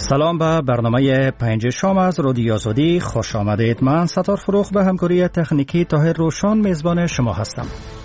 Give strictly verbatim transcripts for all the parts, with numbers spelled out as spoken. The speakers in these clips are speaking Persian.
سلام به برنامه پنج شام از رادیو آزادی خوش آمدید. من ستار فروخ به همکاری تکنیکی طاهر روشان میزبان شما هستم.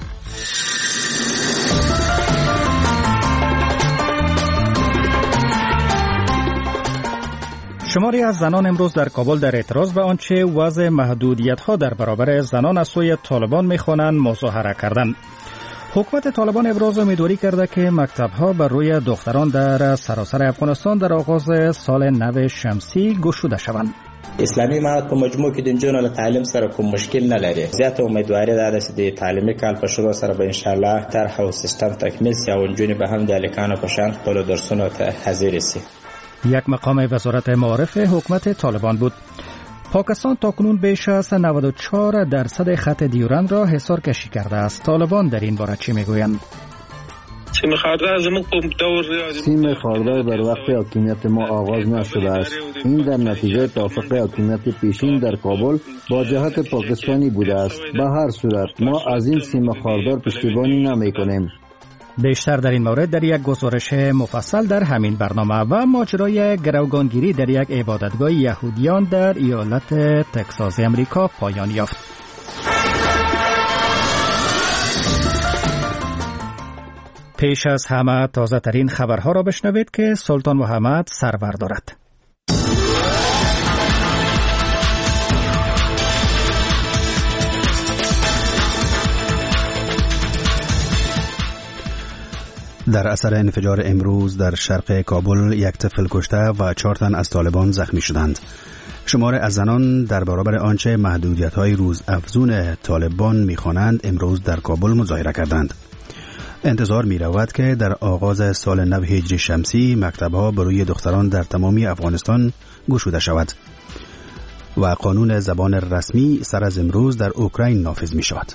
شماری از زنان امروز در کابل در اعتراض به آنچه وضع محدودیت‌ها در برابر زنان از سوی طالبان می‌خوانند مظاهره کردند. حکومت طالبان ابراز امیدواری کرده که مکتب‌ها بر روی دختران در سراسر افغانستان در آغاز سال نو شمسی گشوده شوند. اسلامی امارات په مجموع کې د نجونو له تعلیم سره کوم مشکل نه لري. زیاته امیدواري ده چې د تعلیمي کال په شروع سره به ان شاء الله طرح او سیستم تکمیل شي او نجونې به هم د الکانو په شان خپل درسونو ته حاضر شي. یک مقام وزارت معارف حکومت طالبان بود. پاکستان تاکنون بیش از نود و چهار درصد خط دیورند را حصار کشی کرده است. طالبان در این باره چی میگویند؟ سیم خاردار سیم خاردار در وقت حاکمیت ما آغاز نشده است. این در نتیجه توافق حاکمیت پیشین در کابل با جهت پاکستانی بوده است. به هر صورت ما از این سیم خاردار پشتیبانی نمی کنیم. بیشتر در این مورد در یک گزارش مفصل در همین برنامه. و ماجرای گروگانگیری در یک عبادتگاه یهودیان در ایالت تگزاس امریکا پایان یافت. پیش از همه تازه ترین خبرها را بشنوید که سلطان محمد سرور دارد. در اثر انفجار امروز در شرق کابل یک طفل کشته و چهار تن از طالبان زخمی شدند. شمار از زنان در برابر آنچه محدودیت‌های روز افزون طالبان می‌خوانند امروز در کابل مظاهره کردند. انتظار می‌رود که در آغاز سال نو هجری شمسی مکتب‌ها برای دختران در تمامی افغانستان گشوده شود و قانون زبان رسمی سر از امروز در اوکراین نافذ می‌شود.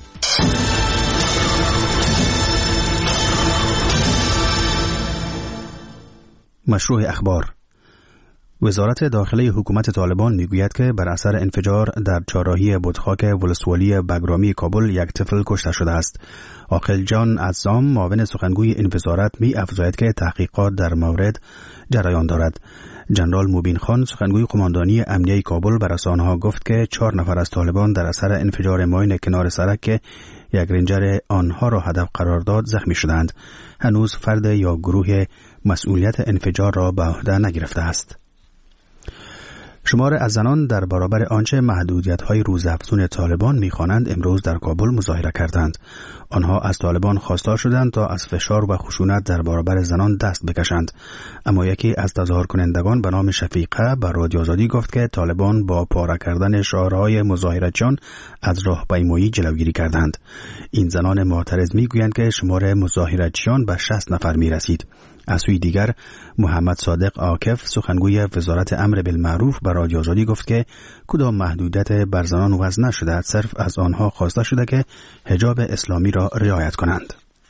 مشروع اخبار. وزارت داخلی حکومت طالبان میگوید که بر اثر انفجار در چهارراهی بتخاک ولسوالی بگرامی کابل یک طفل کشته شده است. عاقل جان عزام معاون سخنگوی این وزارت می افزاید که تحقیقات در مورد جریان دارد. جنرال موبین خان سخنگوی قماندانی امنیه کابل به رسانه‌ها گفت که چهار نفر از طالبان در اثر انفجار ماین کنار سرک که یک رنجر آنها را هدف قرار داد زخمی شدند. هنوز فرد یا گروه مسئولیت انفجار را به عهده نگرفته است. شمار از زنان در برابر آنچه محدودیت‌های روزافزون طالبان می‌خوانند امروز در کابل مظاهره کردند. آنها از طالبان خواستار شدند تا از فشار و خشونت در برابر زنان دست بکشند. اما یکی از تظاهر کنندگان به نام شفیقه به رادیو آزادی گفت که طالبان با پاره کردن شعارهای مظاهرتچیان از راهپیمایی جلوگیری کردند. این زنان معترض می‌گویند که شمار مظاهرتچیان به شصت نفر می‌رسید. از سوی دیگر محمد صادق عاکف سخنگوی وزارت امر بالمعروف به رادیو آزادی گفت که کدام محدودیت بر زنان وضع نشده، صرف از آنها خواسته شده که حجاب اسلامی را رعایت کنند.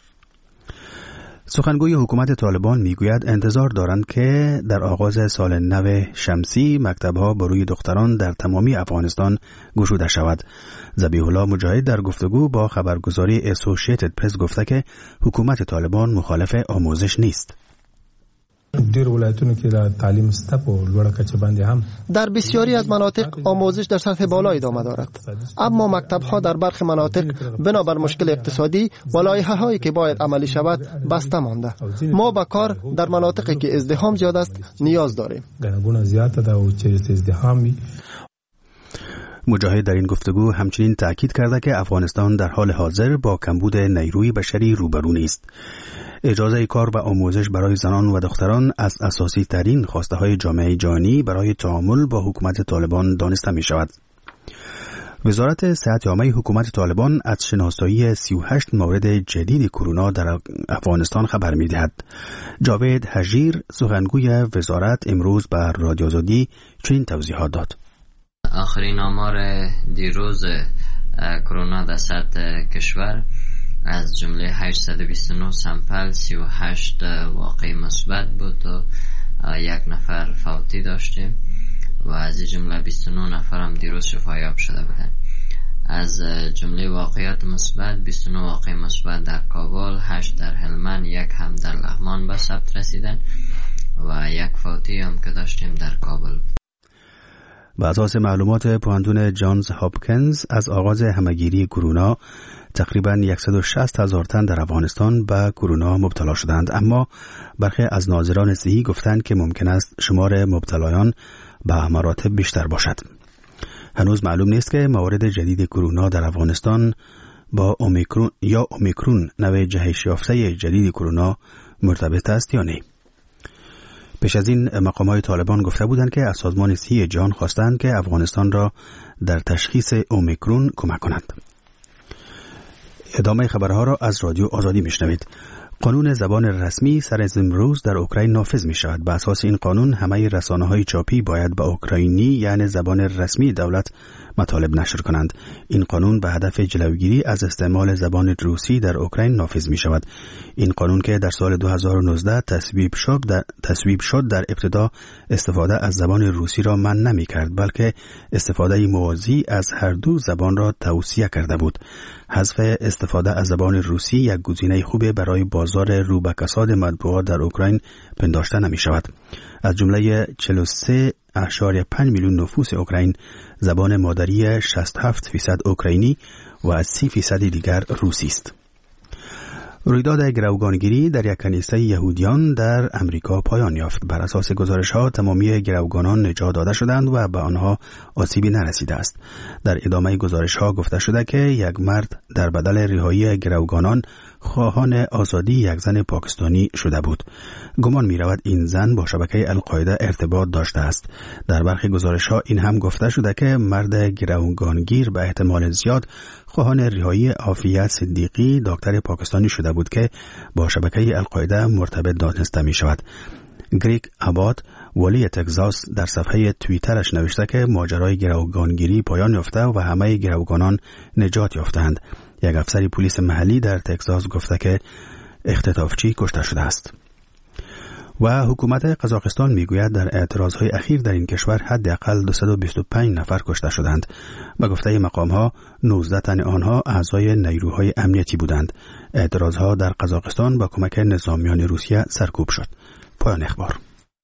سخنگوی حکومت طالبان میگوید انتظار دارند که در آغاز سال نو شمسی مکتب‌ها برای دختران در تمامی افغانستان گشوده شود. ذبیح الله مجاهد در گفتگو با خبرگزاری اسوسییتد پرس گفته که حکومت طالبان مخالف آموزش نیست. ډیر ولایتونو کې د تعلیم سطح په لوړه کچه باندې هم در بسیاری از مناطق آموزش در سطح بالا ادامه دارد، اما مکتب‌ها در برخی مناطق بنابر مشکل اقتصادی و لایحه‌هایی که باید عملی شود بسته مانده. ما به کار در مناطقی که ازدحام زیاد است نیاز داریم. ګڼه زیاته ده او چې ازدحام وي. مجاهد در این گفتگو همچنین تأکید کرده که افغانستان در حال حاضر با کمبود نیروی بشری روبرو نیست. اجازه کار و آموزش برای زنان و دختران از اساسی ترین خواسته های جامعه جهانی برای تعامل با حکومت طالبان دانسته می شود. وزارت صحت عامه حکومت طالبان از شناسایی سی و هشت مورد جدید کرونا در افغانستان خبر می دهد. جاوید حجیر سخنگوی وزارت امروز به رادیو آزادی چنین توضیحات داد. آخرین آمار دیروز کرونا در سطح کشور از جمله هشتصد و بیست و نه سامپل سی و هشت واقعی مثبت بود و یک نفر فوتی داشتیم و از این جمله بیست و نه نفر هم دیروز شفایاب شده بودن. از جمله واقعیت مثبت بیست و نه واقعی مثبت در کابل، هشت در هلمند، یک هم در لغمان به ثبت رسیدن و یک فوتی هم که داشتیم در کابل. بر اساس معلومات پوهنتون جانز هاپکینز از آغاز همهگیری کرونا تقریباً صد و شصت هزار تن در افغانستان به کرونا مبتلا شدند، اما برخی از ناظران صحی گفتند که ممکن است شمار مبتلایان به مراتب بیشتر باشد. هنوز معلوم نیست که موارد جدید کرونا در افغانستان با اومیکرون یا اومیکرون نوع جهش یافته جدید کرونا مرتبط است یا نه. پیش از این مقام‌های طالبان گفته بودند که از سازمان صحی جهان خواستند که افغانستان را در تشخیص اومیکرون کمک کنند. ادامه خبرها را از رادیو آزادی میشنوید. قانون زبان رسمی سر از امروز در اوکراین نافذ می شود. به اساس این قانون همه رسانه‌های چاپی باید به اوکراینی یعنی زبان رسمی دولت مطالب نشر کنند. این قانون به هدف جلوگیری از استعمال زبان روسی در اوکراین نافذ می شود. این قانون که در سال دو هزار و نوزده تصویب شد در تصویب شد در ابتدا استفاده از زبان روسی را منع نمی کرد، بلکه استفاده موازی از هر دو زبان را توصیه کرده بود. حذف استفاده از زبان روسی یک گزینه خوب برای بازار رو به کساد مطبوعات در اوکراین پنداشته نمی شود. از جمله چهل و سه و پنج میلیون نفوس اوکراین زبان مادری شصت و هفت فیصد اوکراینی و از سی فیصد دیگر روسی است. رویداد گروگانگیری در یک کنیسه یهودیان در امریکا پایان یافت. بر اساس گزارش‌ها تمامی گروگانان نجات داده شدند و به آنها آسیبی نرسیده است. در ادامه گزارش‌ها گفته شده که یک مرد در بدل رهایی گروگانان خواهان آزادی یک زن پاکستانی شده بود. گمان می‌رود این زن با شبکه القاعده ارتباط داشته است. در برخی گزارش‌ها این هم گفته شده که مرد گروگانگیر به احتمال زیاد خواهان رهایی عافیت صدیقی دکتر پاکستانی شده بود که با شبکه القاعده مرتبط دانسته می شود. گریگ اباد ولی تگزاس در صفحه توییترش نوشته که ماجرای گروگانگیری پایان یافته و همه گروگانان نجات یافتند. یک افسر پلیس محلی در تگزاس گفته که اختطافچی کشته شده است. و حکومت قزاقستان میگوید در اعتراضهای اخیر در این کشور حداقل دویست و بیست و پنج نفر کشته شدند. به گفته مقام‌ها نوزده تن آنها اعضای نیروهای امنیتی بودند. اعتراضها در قزاقستان با کمک نظامیان روسیه سرکوب شد. پایان اخبار.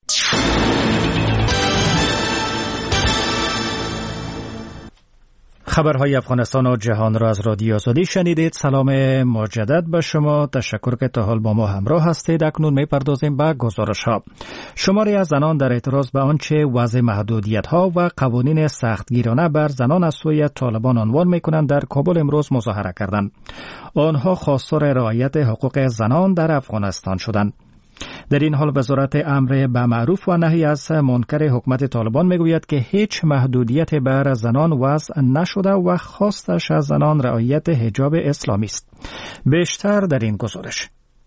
خبرهای افغانستان و جهان را از رادیو آزادی شنیدید. سلام مجدد به شما. تشکر که تا حال با ما همراه هستید. اکنون می‌پردازیم به گزارش‌ها. شماری از زنان در اعتراض به آنچه وضع محدودیت‌ها و قوانین سختگیرانه بر زنان از سوی طالبان عنوان می‌کنند در کابل امروز مظاهره کردند. آنها خواستار رعایت حقوق زنان در افغانستان شدند. در این حال وزارت امر به معروف و نهی از منکر حکومت طالبان میگوید که هیچ محدودیت بر زنان وضع نشده و خواستش از زنان رعایت حجاب اسلامی است. بیشتر در این گزارش.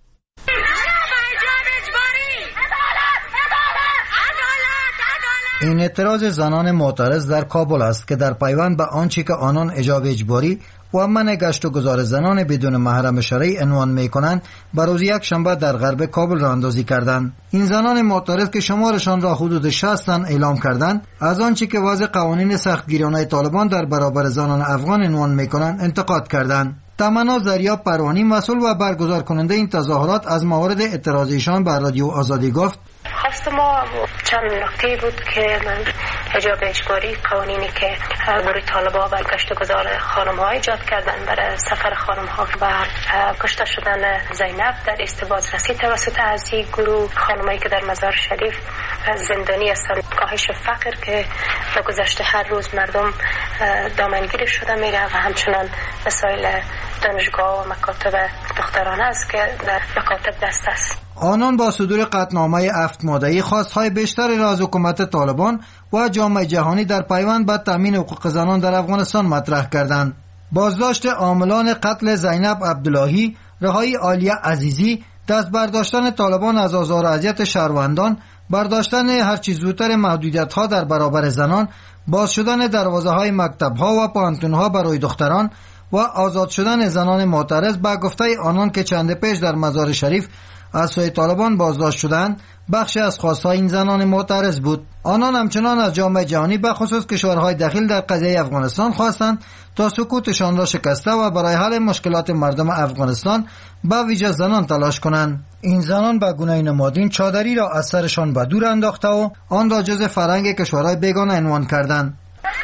این اعتراض زنان معترض در کابل است که در پیوند به آنچه که آنان حجاب اجباری و منع گشت و گذار زنان بدون محرم شرعی عنوان می‌کنند بر روز یک شنبه در غرب کابل راه اندازی کردند. این زنان معترض که شمارشان را حدود شصت تن اعلام کردند از آنچه که وضع قوانین سختگیرانه طالبان در برابر زنان افغان عنوان می‌کنند انتقاد کردند. تمنا زریاب پروانی مسئول و برگزار کننده این تظاهرات از موارد اعتراض ایشان بر رادیو آزادی گفت: خواست ما چند نکته بود که من حجاب اجباری، قوانینی که گروه طالبان و گشت و گذار خانم‌ها ایجاد کردن برای سفر خانم‌ها و کشته شدن زینب در استباز رسید توسط از این گروه خانمایی که در مزار شریف زندانی هستند، کاهش فقر که به گذشته هر روز مردم دامنگیر شده میره و همچنان مسائل دانشگاه و مکاتب دخترانه است که در مکاتب دست است. آنان با صدور قطعنامه هفت ماده‌ای خواست‌های بیشتری را از حکومت طالبان و جامعه جهانی در پیوند به تامین حقوق زنان در افغانستان مطرح کردند. بازداشت عاملان قتل زینب عبداللهی، رهایی عالیه عزیزی، دست برداشتن طالبان از آزار و اذیت شهروندان، برداشتن هرچی زودتر محدودیت‌ها در برابر زنان، باز شدن دروازه‌های مکتب‌ها و پانتون‌ها برای دختران و آزاد شدن زنان معترض به گفته آنان که چند پیش در مزار شریف از سوی طالبان بازداشت شدند بخشی از خواستهای این زنان معترض بود. آنان همچنان از جامعه جهانی به خصوص کشورهای دخیل در قضیه افغانستان خواستند تا سکوتشان را شکسته و برای حل مشکلات مردم افغانستان به ویژه زنان تلاش کنند. این زنان به گونه نمادین چادری را از سرشان به دور انداخته و آن را جز فرهنگ کشورهای بیگانه عنوان کردند.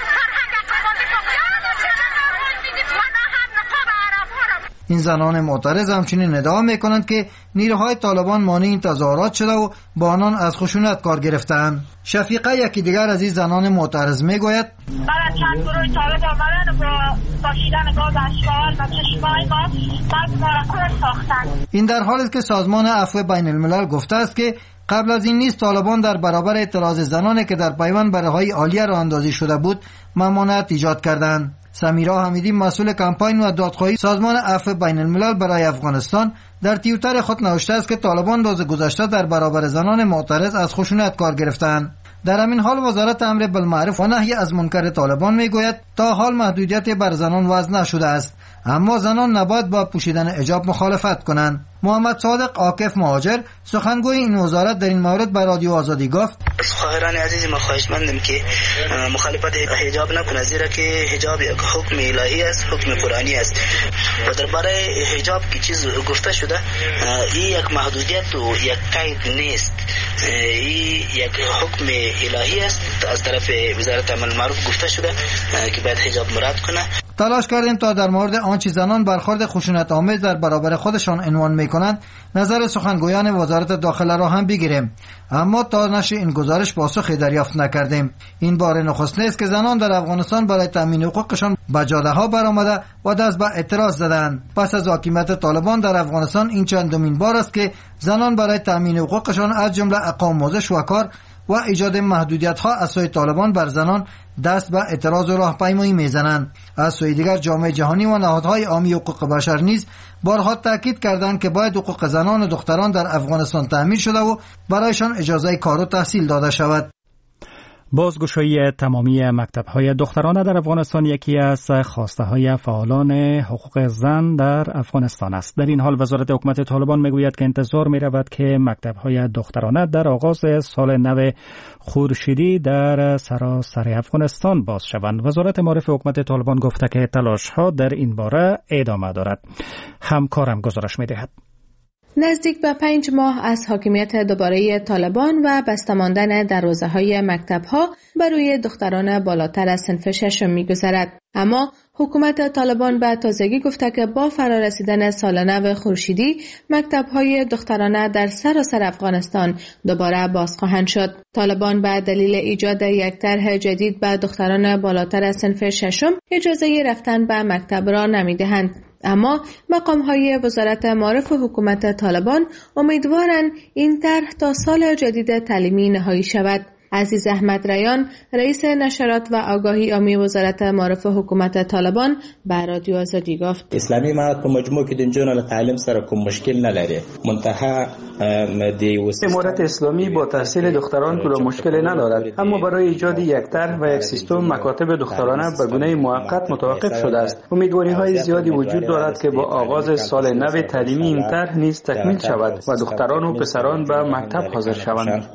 این زنان معترض همچنین ادعا میکنند که نیروهای طالبان مانع این تظاهرات شده و با آنان از خشونت کار گرفتند. شفیقه یکی دیگر از این زنان معترض میگوید بعد چند گروه طالب آمدن با پاشیدن گاز اشغال و چشمای ما بعد ما را کور ساختند. این در حالی است که سازمان عفو بین الملل گفته است که قبل از این نیز طالبان در برابر اعتراض زنانی که در پیوند به رهایی عالیه راه اندازی شده بود ممانعت ایجاد کردند. سمیرا حمیدی مسئول کمپاین و دادخواهی سازمان عفو بین الملل برای افغانستان در توییتر خود نوشته است که طالبان روز گذشته در برابر زنان معترض از خشونت کار گرفتند. در همین حال وزارت امر بالمعروف و نهی از منکر طالبان میگوید تا حال محدودیت بر زنان وضع نشده است، اما زنان نباید با پوشیدن حجاب مخالفت کنند. محمد صادق عاکف مهاجر سخنگوی این وزارت در این مورد به رادیو آزادی گفت خواهران عزیز ما خواهشمندم که مخالفت حجاب نکنه، زیرا که حجاب یک حکم الهی است، حکم قرآنی است و درباره حجاب کی چیز گفته شده این یک محدودیت و یک قید نیست، این یک حکم الهی است از طرف وزارت امر معروف گفته شده که باید حجاب مراعات کنه. تلاش کردیم تا در مورد آنچه زنان برخورد خشونت آمیز در برابر خودشان عنوان میکنند نظر سخنگویان وزارت داخله را هم بگیریم، اما تا نشر این گزارش پاسخی دریافت نکردیم. این بار نخست نیست که زنان در افغانستان برای تامین حقوقشان به جاده ها برآمده و دست به اعتراض زدند. پس از حاکمیت طالبان در افغانستان این چندمین بار است که زنان برای تامین حقوقشان از جمله اقام‌آموزش و کار و ایجاد محدودیت‌ها از سوی طالبان بر زنان دست به اعتراض و راهپیمایی میزنند. از سوی دیگر جامعه جهانی و نهادهای عامی حقوق بشر نیز بارها تاکید کردند که باید حقوق زنان و دختران در افغانستان تأمین شده و برایشان اجازه کار و تحصیل داده شود. بازگشایی تمامی مکتب‌های دخترانه در افغانستان یکی از خواسته‌های فعالان حقوق زن در افغانستان است. در این حال وزارت حکومت طالبان میگوید که انتظار می‌رود که مکتب‌های دخترانه در آغاز سال نو خورشیدی در سراسر افغانستان باز شوند. وزارت معارف حکومت طالبان گفته که تلاش‌ها در این باره ادامه دارد. همکارم گزارش می‌دهد. نزدیک به پنج ماه از حاکمیت دوباره طالبان و بسته ماندن دروازه‌های مکتب‌ها برای دختران بالاتر از صنف ششم می‌گذرد. اما حکومت طالبان به تازگی گفته که با فرارسیدن سال نو خورشیدی مکتب‌های دخترانه در سراسر افغانستان دوباره باز خواهند شد. طالبان به دلیل ایجاد یک طرح جدید به دختران بالاتر از صنف ششم اجازه رفتن به مکتب را نمی‌دهند. اما مقام‌های وزارت معارف حکومت طالبان امیدوارند این طرح تا سال جدید تعلیمی نهایی شود. عزیز احمد ریان رئیس نشرات و آگاهی عامی وزارت معارف حکومت طالبان به رادیو آزادی گفت اسلامی امارت په مجموع کې د نجونو له تعلیم سره کوم مشکل نه لري. منتها امارت اسلامی با تحصیل دختران کوم مشکلی ندارد، اما برای ایجاد یک طرح و یک سیستم مکاتب دخترانه به گونه موقت متوقف شده است. امیدواری‌های زیادی وجود دارد که با آغاز سال نو تعلیمی این طرح نیز تکمیل شود و دختران و پسران به مکتب حاضر شوند.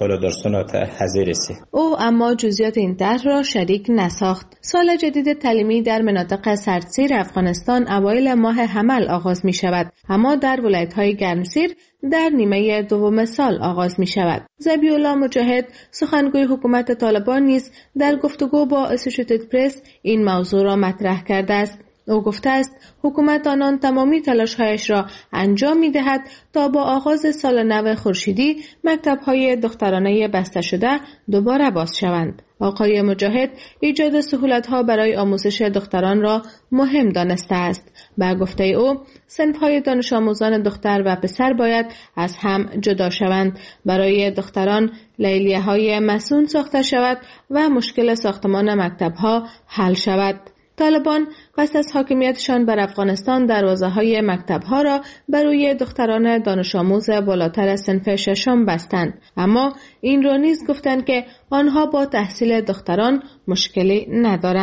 او اما جزئیات این طرح را شریک نساخت. سال جدید تعلیمی در مناطق سردسیر افغانستان اوایل ماه حمل آغاز می شود، اما در ولایت‌های گرمسیر در نیمه دوم سال آغاز می شود. ذبیح الله مجاهد سخنگوی حکومت طالبان نیز در گفتگو با اسوسییتد پرس این موضوع را مطرح کرده است. او گفته است حکومت آنان تمامی تلاش‌هایش را انجام می‌دهد تا با آغاز سال نو خورشیدی مکتب‌های دخترانه بسته شده دوباره باز شوند. آقای مجاهد ایجاد سهولت‌ها برای آموزش دختران را مهم دانسته است. به گفته او صنف‌های دانش آموزان دختر و پسر باید از هم جدا شوند. برای دختران لیلیه‌های مسون ساخته شود و مشکل ساختمان مکتب‌ها حل شود. طالبان پس از حاکمیتشان بر افغانستان دروازه‌های مکتب‌ها را برای دختران دانش آموز بالاتر از صنف ششم بستند، اما این را نیز گفتند که آنها با تحصیل دختران مشکلی ندارند.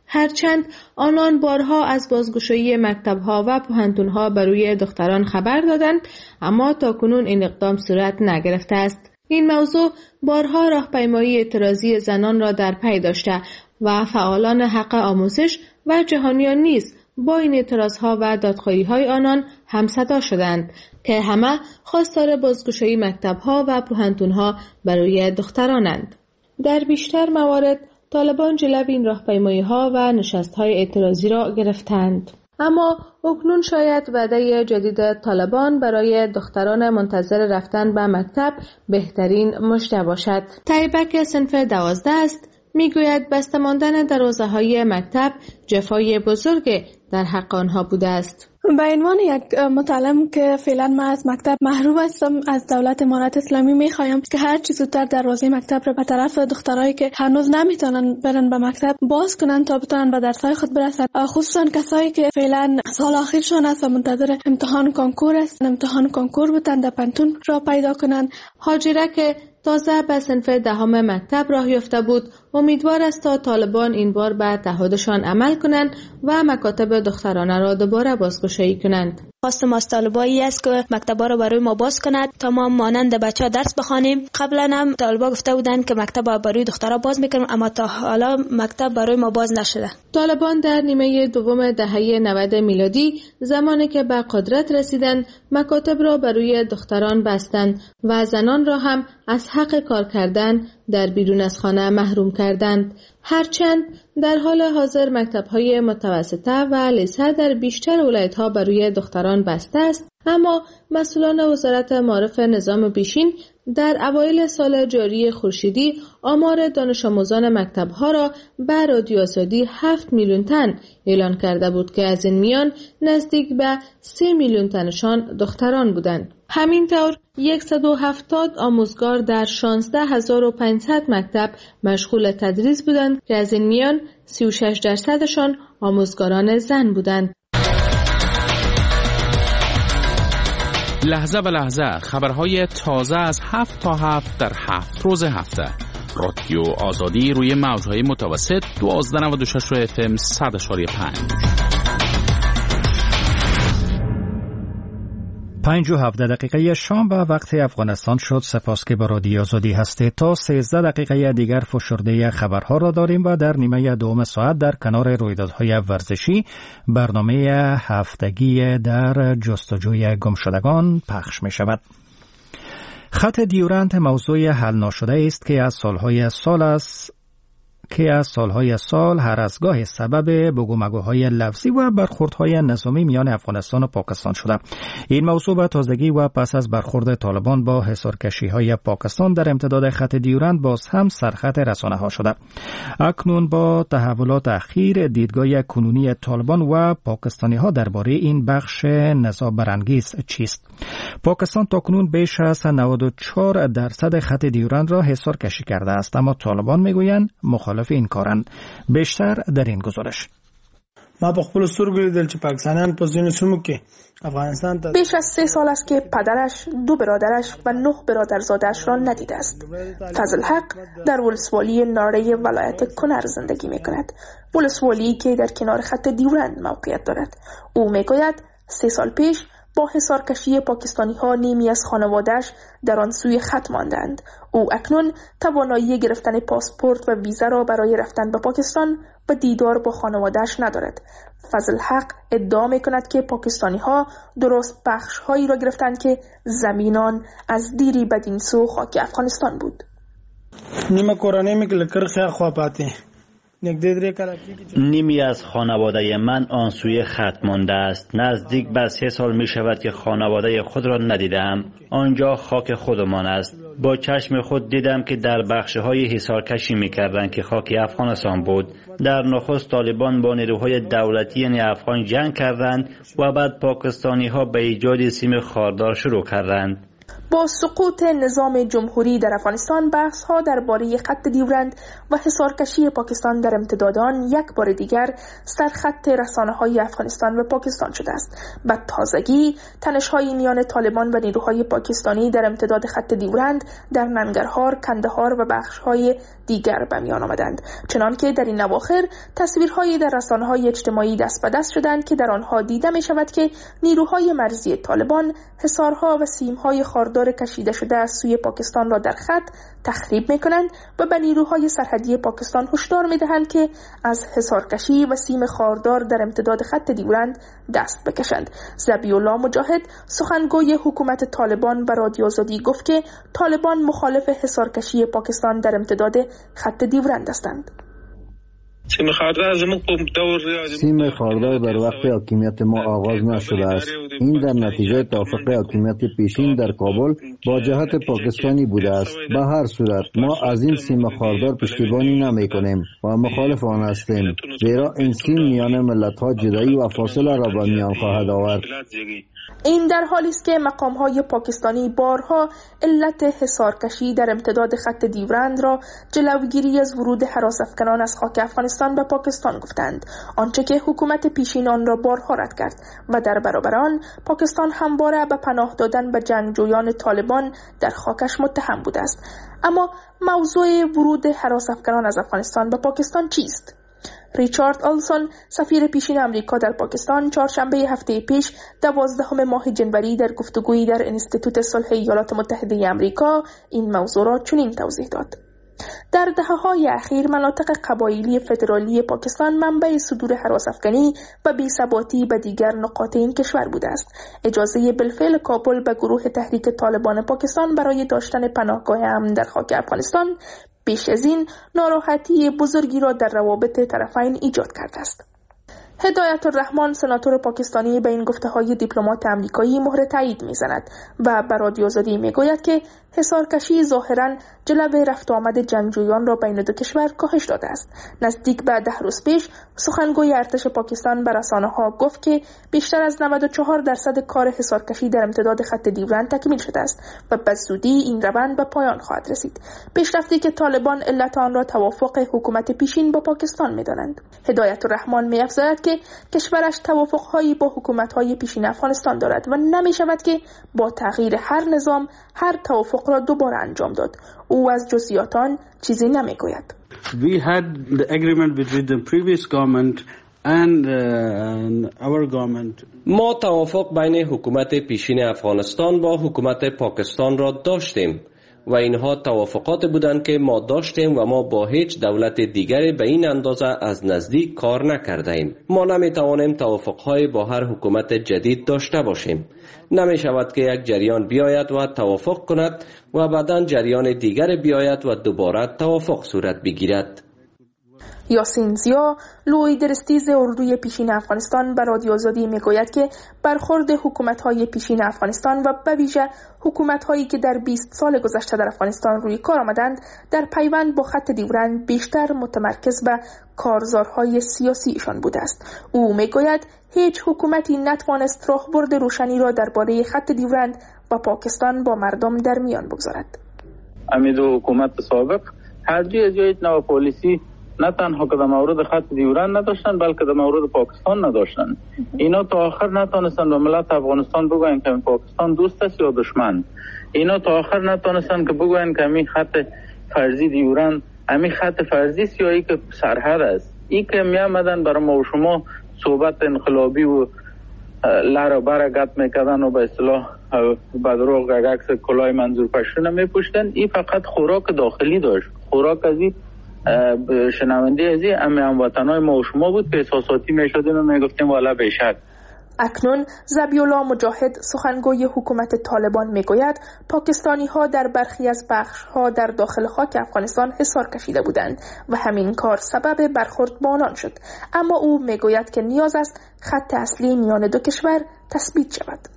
هرچند آنان بارها از بازگشایی مکتب‌ها و پوهنتون‌ها برای دختران خبر دادند، اما تاکنون این اقدام صورت نگرفته است. این موضوع بارها راهپیمایی اعتراضی زنان را در پی داشته و فعالان حق آموزش و جهانیان نیز با این اعتراضها و دادخواهی‌های آنان همصدا شدند که همه خواستار بازگشایی مکتب‌ها و پوهنتون‌ها برای دخترانند. در بیشتر موارد طالبان جلوی این راهپیمایی‌ها و نشست‌های اعتراضی را گرفتند. اما اکنون شاید وعده جدید طالبان برای دختران منتظر رفتن به مکتب بهترین مژده باشد. طیبک صنف دوازده است میگوید بسته ماندن دروازه‌های مکتب جفای بزرگ در حق آنها بوده است. به عنوان یک متعلم که فعلا من از مکتب محروم هستم، از دولت امارت اسلامی میخوایم که هر چی زودتر دروازه مکتب را به طرف دخترایی که هنوز نمیتونن برن به مکتب باز کنن تا بتونن به درس‌های خود برسن، خصوصا کسایی که فعلا سال آخرشون است و منتظر امتحان کنکور است، امتحان کنکور بتن در پنتون را پیدا کنن. هاجره که تازه به صنف دهم مکتب راه یافته بود، امیدوار است تا طالبان این بار به تعهدشان عمل کنند و مکاتب دخترانه را دوباره بازگشایی کنند. خواستم از طالبایی است که مکتبا را برای ما باز کند تا ما مانند بچه‌ها درس بخوانیم. قبلا هم طالبا گفته بودند که مکتب برای دخترها باز میکنیم، اما تا حالا مکتب برای ما باز نشده. طالبان در نیمه دوم دهه نود میلادی زمانی که به قدرت رسیدند، مکاتب را برای دختران بستند و زنان را هم از حق کار کردن در بیرون از خانه محروم کردند. هرچند در حال حاضر مکتب‌های متوسطه و لیسه در بیشتر ولایت‌ها برای دختران بسته است، اما مسئولان وزارت معارف نظام پیشین در اوایل سال جاری خورشیدی آمار دانش آموزان مکتب‌ها را به رادیو آزادی هفت میلیون تن اعلان کرده بود که از این میان نزدیک به سه میلیون تنشان دختران بودند. همینطور صد و هفتاد آموزگار در شانزده هزار و پانصد مکتب مشغول تدریس بودند که از این میان سی و شش درصدشان آموزگاران زن بودند. لحظه به لحظه خبرهای تازه از هفت تا هفت در هفت روز هفته. رادیو آزادی روی موجهای متوسط دوازده نود و شش و اف ام صد و پنج. پنج و هفده دقیقه شام به وقت افغانستان شد. سپاس که با رادیو آزادی هستید. تا سیزده دقیقه دیگر فشرده خبرها را داریم و در نیمه دوم ساعت در کنار رویدادهای ورزشی برنامه هفتگی در جستجوی گمشدگان پخش می شود. خط دیورند موضوع حل ناشده است که از سالهای سال است که از سالهای سال هر از گاه سبب بگومگوهای لفظی و برخوردهای نظامی میان افغانستان و پاکستان شده. این موضوع به تازگی و پس از برخورد طالبان با حصارکشی‌های پاکستان در امتداد خط دیورند باز هم سرخط رسانه‌ها شده. اکنون با تحولات اخیر دیدگاه کنونی طالبان و پاکستانی‌ها درباره این بخش نزاع برانگیز چیست؟ پاکستان تاکنون بیش از نود و چهار درصد خط دیورند را حصارکشی کرده است، اما طالبان میگویند مخالف این کارند. بیشتر در این گزارش. ما په خپل سترګو لیدل چې پاکستانیان په ځینو سیمو کې افغانستان ته بیش از سه سال است که پدرش، دو برادرش و نه برادرزاده‌اش را ندیده است. فضل حق در ولسوالی ناره ولایت کنر زندگی می‌کند. ولسوالی که در کنار خط دیورند موقعیت دارد. او می‌گوید سه سال پیش با حصارکشی پاکستانی‌ها نیمی از خانواده‌اش در آن سوی خط ماندند. او اکنون توانایی گرفتن پاسپورت و ویزا را برای رفتن به پاکستان و دیدار با خانواده‌اش ندارد. فضل حق ادعا می‌کند که پاکستانی‌ها درست بخش‌هایی را گرفتند که زمینان از دیری بدین سو خاک افغانستان بود. نیمه کورانه میگل کرخه خواپاتی نیمی از خانواده من آن سوی خط مانده است. نزدیک به سه سال می شود که خانواده خود را ندیدم. آنجا خاک خودمان است. با چشم خود دیدم که در بخش‌های حصارکشی می‌کردند که خاک افغانستان بود. در نخست طالبان با نیروهای دولتی یعنی افغان جنگ کردند و بعد پاکستانی‌ها به ایجاد سیم خاردار شروع کردند. با سقوط نظام جمهوری در افغانستان بحث ها درباره خط دیورند و حصارکشی پاکستان در امتداد آن یک بار دیگر سرخط رسانه‌های افغانستان و پاکستان شده است. به تازگی تنش‌های میان طالبان و نیروهای پاکستانی در امتداد خط دیورند در ننگرهار، کندهار و بخش‌های دیگر به میان آمدند، چنانکه در این اواخر تصویرهایی در رسانه‌های اجتماعی دست به دست شدند که در آنها دیده می‌شود که نیروهای مرزی طالبان حصارها و سیم‌های خاردار کشیده شده از سوی پاکستان را در خط تخریب می‌کنند و به نیروهای سرحدی پاکستان هشدار می‌دهند که از حصارکشی و سیم خاردار در امتداد خط دیورند دست بکشند. ذبیح الله مجاهد سخنگوی حکومت طالبان به رادیو آزادی گفت که طالبان مخالف حصارکشی پاکستان در امتداد خط دیورند هستند. سیم خاردار بر وقت حاکمیت ما آغاز نشده است. این در نتیجه توافق حاکمیت پیشین در کابل با جهت پاکستانی بوده است. به هر صورت ما از این سیم خاردار پشتیبانی نمی کنیم و مخالف آن هستیم، زیرا این سیم میان ملت ها جدایی و فاصله را به میان خواهد آورد. این در حالی است که مقام‌های پاکستانی بارها علت حصارکشی در امتداد خط دیورند را جلوگیری از ورود هراس‌افکنان از خاک افغانستان به پاکستان گفتند، آنچه که حکومت پیشین آن را بارها رد کرد و در برابر آن پاکستان همواره به پناه دادن به جنگجویان طالبان در خاکش متهم بوده است. اما موضوع ورود هراس‌افکنان از افغانستان به پاکستان چیست؟ ریچارد آلسون سفیر پیشین امریکا در پاکستان چهارشنبه هفته پیش دوازدهم ماه جنوری در گفتگویی در انستیتوت صلح ایالات متحده امریکا این موضوع را چنین توضیح داد: در دهه‌های اخیر مناطق قبایلی فدرالی پاکستان منبع صدور هراس‌افکنی و بی‌ثباتی به دیگر نقاط این کشور بوده است. اجازه بالفعل کابل به گروه تحریک طالبان پاکستان برای داشتن پناهگاه امن در خاک افغانستان بیش از این ناراحتی بزرگی را در روابط طرفین ایجاد کرده است. هدایت الرحمان سناتور پاکستانی به این گفته‌های دیپلمات آمریکایی مهر تایید می‌زند و به رادیو آزادی می‌گوید که حصارکشی ظاهراً جلب رفت آمد جنگجویان را بین دو کشور کاهش داده است. نزدیک به ده روز پیش سخنگوی ارتش پاکستان به رسانه‌ها گفت که بیشتر از نود و چهار درصد کار حصارکشی در امتداد خط دیورند تکمیل شده است و به زودی این روند به پایان خواهد رسید. پیشرفتی که طالبان علت آن را توافق حکومت پیشین با پاکستان می‌دانند. هدایت الرحمان می‌افزاید که کشورش توافق‌هایی با حکومت‌های پیشین افغانستان دارد و نمی‌شود که با تغییر هر نظام هر توافق را دوباره انجام داد. او از جزئیات آن چیزی نمی‌گوید. We had the agreement between the previous government and uh, our government. ما توافق بین حکومت پیشین افغانستان با حکومت پاکستان را داشتیم و اینها توافقات بودند که ما داشتیم و ما با هیچ دولت دیگری به این اندازه از نزدیک کار نکرده ایم. ما نمی توانیم توافقهای با هر حکومت جدید داشته باشیم. نمی شود که یک جریان بیاید و توافق کند و بعداً جریان دیگر بیاید و دوباره توافق صورت بگیرد. یاسین زیا لوی درستیز اردوی پیشین افغانستان به رادیو آزادی میگوید که برخورد حکومت‌های پیشین افغانستان و به ویژه حکومت‌هایی که در بیست سال گذشته در افغانستان روی کار آمدند در پیوند با خط دیورند بیشتر متمرکز به کارزارهای سیاسیشان بوده است. او میگوید هیچ حکومتی نتوانست راهبرد روشنی را درباره خط دیورند و پاکستان با مردم در میان بگذارد. امید حکومت سابق هر دوی از یک نوع پالیسی نه تنها که در مورد خط دیورند نداشتن بلکه در مورد پاکستان نداشتن. اینا تا آخر نتونستن به ملت افغانستان بگوین که پاکستان دوست است یا دشمن. اینا تا آخر نتونستن که بگوین که همین خط فرضی دیورند همین خط فرضی است یا ای که سرحد است. ای که می آمدن برای ما و شما صحبت انقلابی و لر و بر گت میکردن و به اصطلاح بدروغ عکس کلاه منظور پشتون میپوشتن. این فقط خوراک داخلی داشت. خوراک از این شنونده از این امی هموطنای ما و شما بود که احساساتی میشدیم و میگفتیم والا بیشک. اکنون ذبیح الله مجاهد سخنگوی حکومت طالبان میگوید پاکستانی ها در برخی از بخش ها در داخل خاک افغانستان حصار کشیده بودند و همین کار سبب برخورد با آنان شد، اما او میگوید که نیاز است خط اصلی میان دو کشور تثبیت شود.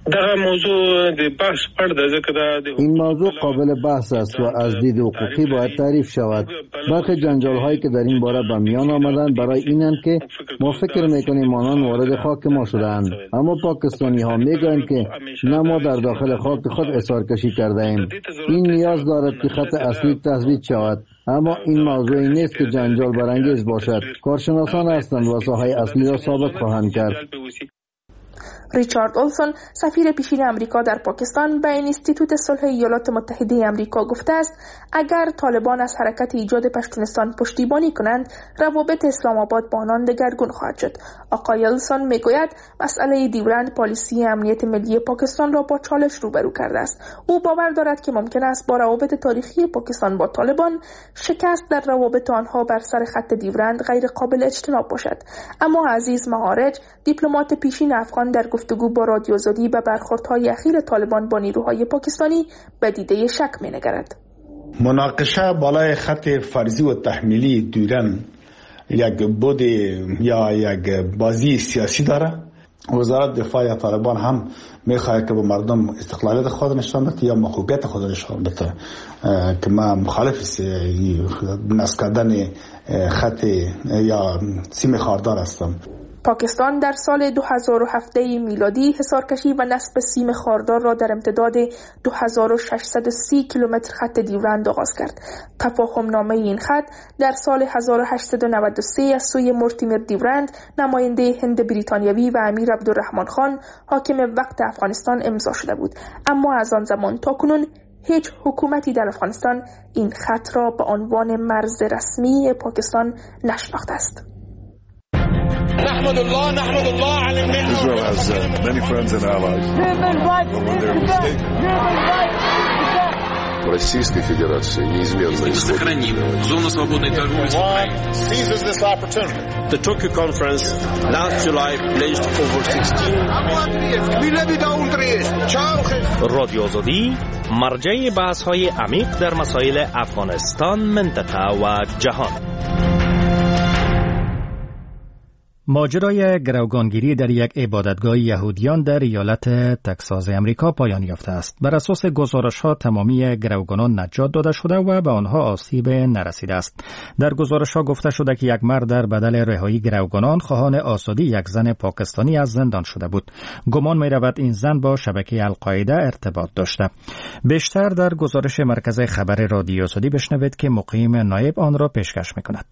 دغه موضوع د بحث پړ د ذکر این موضوع قابل بحث است و از دید حقوقی باید تعریف شود. برخی جنجال هایی که در این باره به میان آمدند برای اینند که ما فکر میکنیم آنان وارد خاک ما شدند، اما پاکستانی ها میگویند که نه، ما در داخل خاک خود احصار کشی کرده ایم. این نیاز دارد که خط اصلی تثبیت شود، اما این موضوعی نیست که جنجال برانگیز باشد. کارشناسان هستند و ساحه اصلی را ثابت خواهند کرد. ریچارد اولسون سفیر پیشین امریکا در پاکستان به اینستیتوت صلح ایالات متحده امریکا گفته است اگر طالبان از حرکت ایجاد پشتونستان پشتیبانی کنند، روابط اسلام آباد با آنان دگرگون خواهد شد. آقای اولسون میگوید مسئله دیورند پالیسی امنیت ملی پاکستان را با چالش روبرو کرده است. او باور دارد که ممکن است با روابط تاریخی پاکستان با طالبان، شکست در روابط آنها بر سر خط دیورند غیر قابل اجتناب باشد. اما عزیز معارج، دیپلمات پیشین افغان، در گفتگو با رادیو آزادی به برخوردهای اخیر طالبان با نیروهای پاکستانی به دیده شک می‌نگرد. مناقشه بالای خط فرضی و تحمیلی دیورند یک بود یا یک بازی سیاسی داره. وزارت دفاع طالبان هم میخواد که به مردم استقلالیت خود نشان بده یا محبوبیت خود نشان بده که ما مخالف نصب کردن خط یا سیم خاردار هستم. پاکستان در سال دو هزار و هفت میلادی حصارکشی و نصب سیم خاردار را در امتداد دو هزار و ششصد و سی کیلومتر خط دیورند آغاز کرد. تفاهم نامه این خط در سال هزار و هشتصد و نود و سه از سوی مورتیمر دیورند، نماینده هند بریتانیوی و امیر عبدالرحمن خان، حاکم وقت افغانستان، امضا شده بود. اما از آن زمان تا کنون هیچ حکومتی در افغانستان این خط را به عنوان مرز رسمی پاکستان نشناخته است. نحمد الله نحمد الله على النعمة. Israel has uh, many friends and allies. Российской Федерации неизменно сохраним зону свободной торговли с Украиной. Seizes this opportunity. The Tokyo conference last July pledged over sixteen. رادیو آزادی مرجع بحث‌های عمیق در مسائل افغانستان، منطقه و جهان. ماجرای گروگانگیری در یک عبادتگاه یهودیان در ایالت تگزاس امریکا پایان یافته است. بر اساس گزارش‌ها تمامی گروگانان نجات داده شده و به آنها آسیب نرسیده است. در گزارش‌ها گفته شده که یک مرد در بدل رهایی گروگانان خواهان آزادی یک زن پاکستانی از زندان شده بود. گمان می‌رود این زن با شبکه القاعده ارتباط داشته. بیشتر در گزارش مرکز خبر رادیو آزادی بشنوید که مقیم نایب آن را پیشکش می‌کند.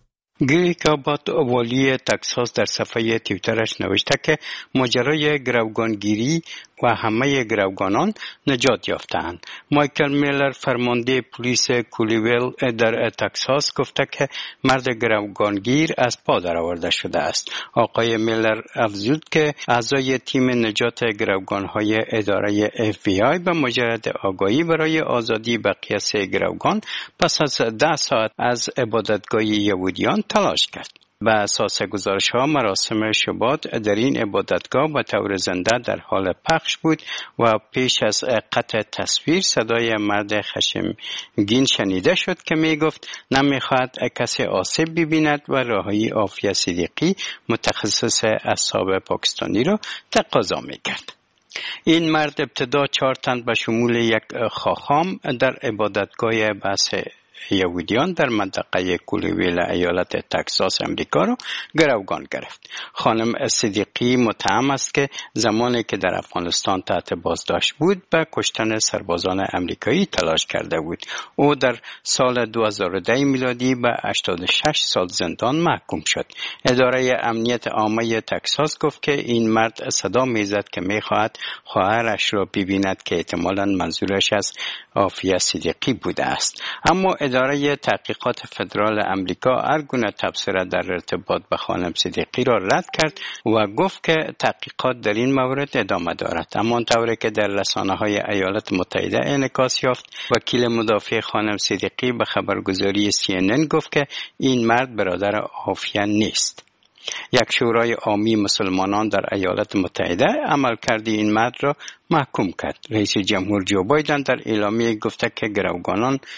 گریک آباد والی تگزاس در صفحه توییترش نوشته که ماجرای گروگانگیری و همه گروگانان نجات یافتند. مایکل میلر فرمانده پلیس کولیویل در تگزاس گفته که مرد گروگانگیر از پا درآورده شده است. آقای میلر افزود که اعضای تیم نجات گروگانهای اداره اف بی آی به مجرد آگاهی برای آزادی بقیه سه گروگان پس از ده ساعت از عبادتگاه یهودیان تلاش کرد. به اساس گزارش ها مراسم شبات در این عبادتگاه به طور زنده در حال پخش بود و پیش از قطع تصویر صدای مرد خشمگین شنیده شد که می گفت نمیخواهد کسی آسیب ببیند و رهایی عافیه صدیقی متخصص اعصاب پاکستانی را تقاضا می کرد. این مرد ابتدا چهار تن به شمول یک خاخام در عبادتگاه بحث یهودیان در منطقه کولیویل ایالت تگزاس امریکا را گروگان گرفت. خانم صدیقی متهم است که زمانی که در افغانستان تحت بازداشت بود به کشتن سربازان امریکایی تلاش کرده بود. او در سال دو هزار و ده میلادی به هشتاد و شش سال زندان محکوم شد. اداره امنیت عامه تگزاس گفت که این مرد صدا میزد که میخواهد خواهرش را ببیند که احتمالاً منظورش از عافیه صدیقی بوده است. اما اداره تحقیقات فدرال امریکا هر گونه تبصره در ارتباط به خانم صدیقی را رد کرد و گفت که تحقیقات در این مورد ادامه دارد. همانطوری که در رسانه‌های ایالات متحده انعکاس یافت، وکیل مدافع خانم صدیقی به خبرگزاری سی ان ان گفت که این مرد برادر عافیه نیست. یک شورای عامی مسلمانان در ایالات متحده عملکرد این مرد را محکوم کرد. رئیس جمهور جو بایدن در اعلامیه گفته که گروگانان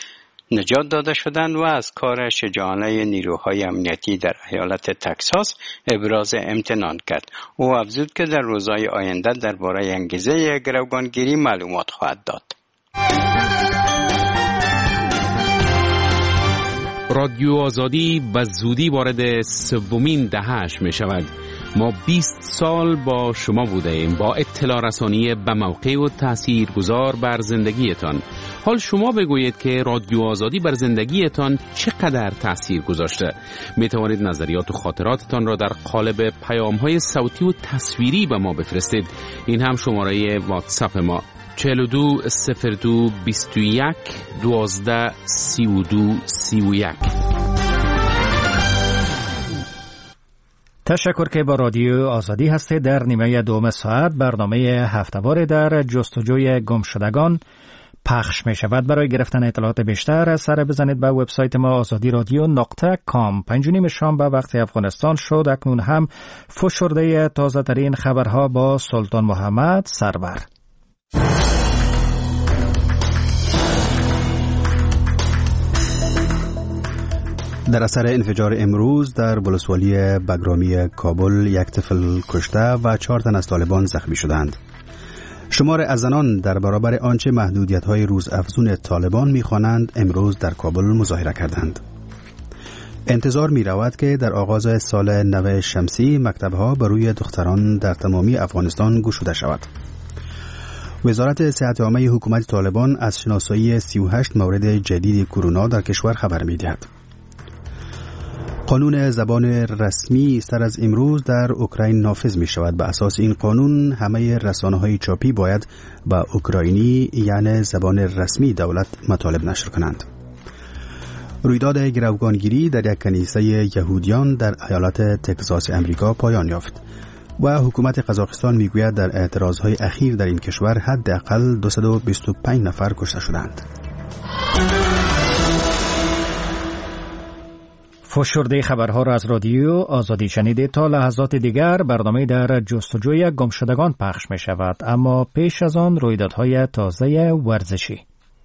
نجات داده شدند و از کار شجاعانه نیروهای امنیتی در ایالت تگزاس ابراز امتنان کرد. او افزود که در روزهای آینده درباره انگیزه گروگانگیری معلومات خواهد داد. رادیو آزادی به زودی وارد سومین دهه‌اش می شود. ما بیست سال با شما بوده ایم، با اطلاع رسانی به موقع و تأثیر گذار بر زندگیتان. حال شما بگویید که رادیو آزادی بر زندگیتان چقدر تأثیر گذاشته. می توانید نظریات و خاطراتتان را در قالب پیام‌های صوتی و تصویری به ما بفرستید. این هم شماره واتساپ ما چهل و دو صفر دو بیست و یک دوازده سی و دو سی و یک. تشکر که با رادیو آزادی هستید. در نیمه دوم ساعت برنامه هفته‌وار در جستجوی گمشدگان پخش می شود. برای گرفتن اطلاعات بیشتر سر بزنید به وبسایت ما آزادی رادیو نقطه کام. پنج و نیم شام به وقت افغانستان شد. اکنون هم فشرده تازه ترین خبرها با سلطان محمد سرور. در اثر انفجار امروز در ولسوالی بگرامی کابل یک طفل کشته و چهار تن از طالبان زخمی شدند. شمار از زنان در برابر آنچه محدودیت‌های روزافزون طالبان می‌خوانند امروز در کابل مظاهره کردند. انتظار می‌رود که در آغاز سال نو شمسی مکتب‌ها بر روی دختران در تمامی افغانستان گشوده شود. وزارت صحت عامه حکومت طالبان از شناسایی سی و هشت مورد جدید کرونا در کشور خبر می‌دهد. قانون زبان رسمی سر از امروز در اوکراین نافذ می شود. به اساس این قانون همه رسانه‌های چاپی باید با اوکراینی یعنی زبان رسمی دولت مطالب نشر کنند. رویداد گروگانگیری در یک کنیسه یهودیان در ایالت تگزاس امریکا پایان یافت و حکومت قزاقستان می گوید در اعتراضهای اخیر در این کشور حداقل دویست و بیست و پنج نفر کشته شدند. فشرده خبرها را از رادیو آزادی شنیدید. تا لحظات دیگر برنامه در جستجوی گمشدگان پخش می شود، اما پیش از آن رویدادهای تازه ورزشی.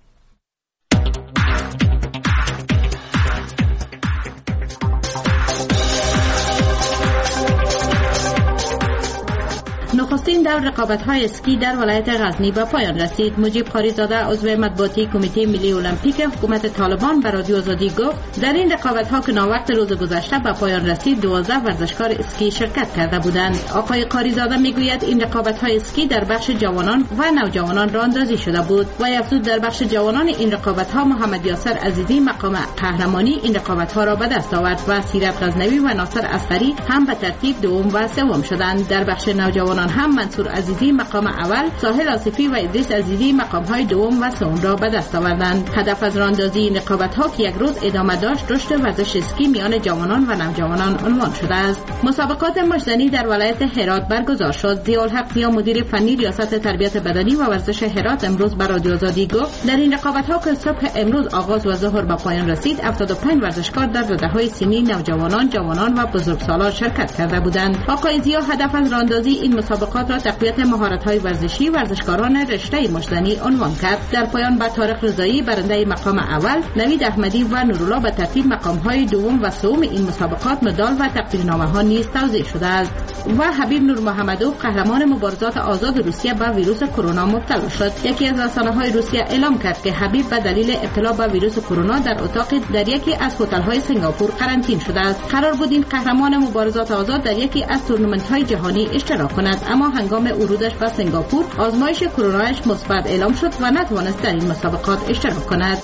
نخستین دور رقابت‌های اسکی در ولایت غزنی به پایان رسید. مجیب قاریزاده عضو مطبوعاتی کمیته ملی المپیک حکومت طالبان به رادیو آزادی گفت در این رقابت‌ها که ناوقت روز گذشته به پایان رسید دوازده ورزشکار اسکی شرکت کرده بودند. آقای قاریزاده میگوید این رقابت‌های اسکی در بخش جوانان و نوجوانان راهاندازی شده بود و افزود در بخش جوانان این رقابت‌ها محمد یاسر عزیزی مقام قهرمانی این رقابت‌ها را به دست آورد و سیرت غزنوی و ناصر اصغری هم به ترتیب دوم و سوم شدند. در بخش نوجوانان هم منصور عزیزی مقام اول، ساحل آصفی و ادریس عزیزی مقام های دوم و سوم را به دست آوردند. هدف از راهاندازی این رقابت‌ها که یک روز ادامه داشت رشد ورزش اسکی میان جوانان و نوجوانان عنوان شده است. مسابقات مشتزنی در ولایت هرات برگزار شد. ضیاءالحق ضیا مدیر فنی ریاست تربیت بدنی و ورزش هرات امروز به رادیو آزادی گفت در این رقابت‌ها که صبح امروز آغاز و ظهر به پایان رسید هفتاد و پنج ورزشکار در رتبه‌های سنی نوجوانان، جوانان و بزرگسالان شرکت کرده بودند. آقای ضیا هدف از راهاندازی این مسابقات را تقویت مهارت‌های ورزشی ورزشکاران رشته مشتزنی عنوان کرد. در پایان با طارق رضایی برنده مقام اول، نوید احمدی و نورالله به ترتیب مقام‌های دوم و سوم این مسابقات مدال و تقدیرنامه‌ها نیز توزیع شده است. و حبیب نور محمدوف قهرمان مبارزات آزاد روسیه به ویروس کرونا مبتلا شد. یکی از رسانه‌های روسیه اعلام کرد که حبیب به دلیل ابتلا به ویروس کرونا در اتاق در یکی از هتل‌های سنگاپور قرنطینه شده است. قرار بود این قهرمان مبارزات آزاد در یکی از تورنمنت‌های جهانی اشتراک کند، اما هنگام ورودش به سنگاپور آزمایش کرونایش مثبت اعلام شد و نتوانست در این مسابقات اشتراک کند.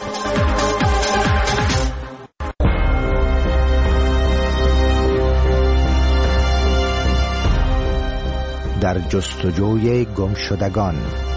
در جستجوی گمشدگان.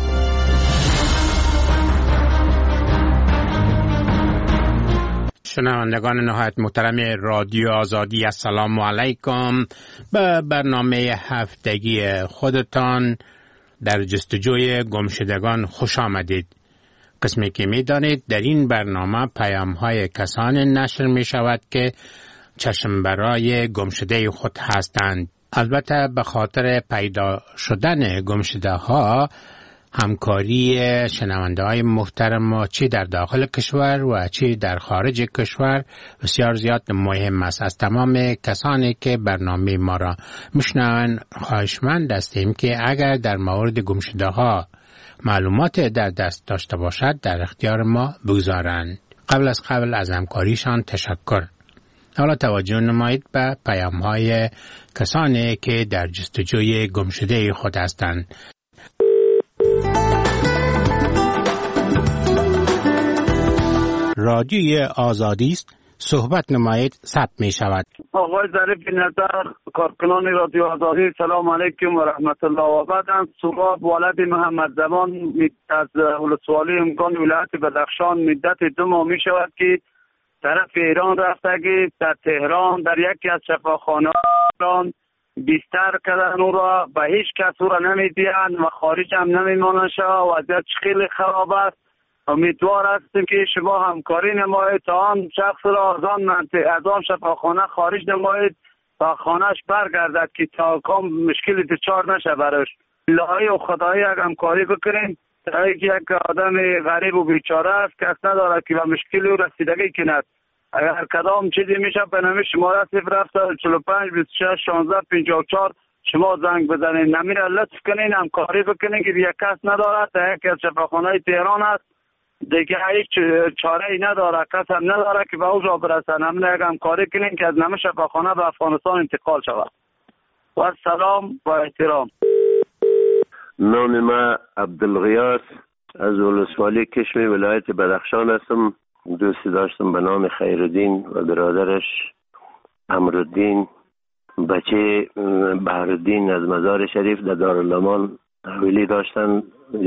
شنوندگان نهایت محترم رادیو آزادی، السلام علیکم. به برنامه هفتگی خودتان در جستجوی گمشدگان خوش آمدید. قسمی که می دانید در این برنامه پیام های کسان نشر می شود که چشم برای گمشده خود هستند. البته به خاطر پیدا شدن گمشده ها همکاری شنونده های محترم ما چی در داخل کشور و چی در خارج کشور بسیار زیاد مهم است. از تمام کسانی که برنامه ما را میشنون خواهشمند هستیم که اگر در مورد گمشده ها معلومات در دست داشته باشد در اختیار ما بگذارند. قبل از قبل از همکاریشان تشکر. حالا توجه نمایید به پیام های کسانی که در جستجوی گمشده خود هستند. رادیوی آزادی است. صحبت نمایید ثبت می شود. آقای ظریف نظر، کارکنان رادیو آزادی، سلام علیکم و رحمت الله و بعد. سراب ولد محمد زمان از ولسوالی امکان ولایت بدخشان مدت دو ماه می شود که طرف ایران رفتگی در تهران در یکی از شفاخانه‌ها بیستر کردن او را، به هیچ کس او را نمیدیند و خارج هم نمیمانند. وضعیت خیلی خراب است. امیدوار هستیم که شما همکاری نمایید تا آن شخص را از آن منطقه از آن شفاخانه خارج نمایید و خانهش برگردد که تا کام مشکلی دچار نشه براش. الهی و خدایی اگر همکاری بکنیم تا یک آدم غریب و بیچاره است کس نداره که به مشکلی او رسیدگی کند. اگر کدام چیزی میشه به نام شماره صفر هفت چهل و پنج بیست و شش شانزده پنجاه و چهار شما زنگ بزنید. نمیره لطف کنین همکاری بکنین که یک کس نداره تا یکی از شفاخانه تهران است دیگه هیچ چاره ای نداره، کس هم نداره که به اوجا برسن. همین یک همکاری کنین که از نمه شفاخانه به افغانستان انتقال شود. و سلام و احترام. نام ما عبدالغیاث از ولسوالی کشمی ولایت بدخشان هستم. دوستی داشتم به نام خیرالدین و برادرش امرالدین، بچه بهرالدین از مزار شریف در دارالامان حویلی داشتن.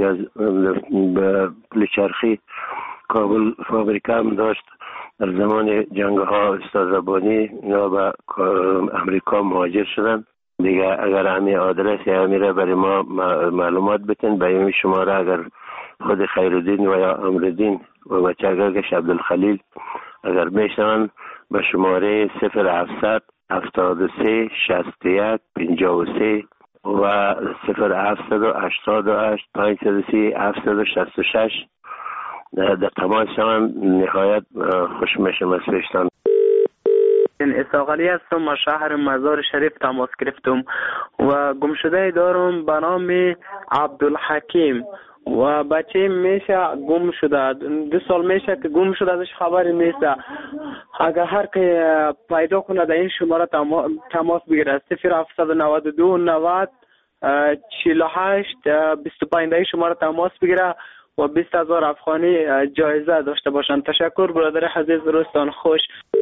به پلچرخی کابل فابریکه هم داشت. در زمان جنگ ها استاد ربانی یا به امریکا مهاجر شدن دیگه. اگر همین آدرس یا همین برای ما معلومات بتین به این شماره، اگر خود خیرالدین و یا امرالدین و بچه گرگش عبدالخلیل اگر میشنن به شماره صفر هفتصد هفتاد و سه شصت و یک پنجاه و سه و صفر هفتصد هشتاد و هشت پانصد و سی هفتصد شصت و شش در تماس شوند. نهایت خوش میشم از پیشتان. اساقلی هستم از شهر مزار شریف تماس گرفتم و گمشده دارم به نام عبدالحکیم و بچه میشه گم شده. دو سال میشه که گم شده، ازش خبری نیست. اگر هر که پیدا کنه در این شماره تماس بگیره. صفر هفتصد و نود و دو نود چهل و هشت بیست و پنج در این شماره تماس بگیره و بیست هزار افغانی جایزه داشته باشند. تشکر برادر عزیز، روزتان خوش.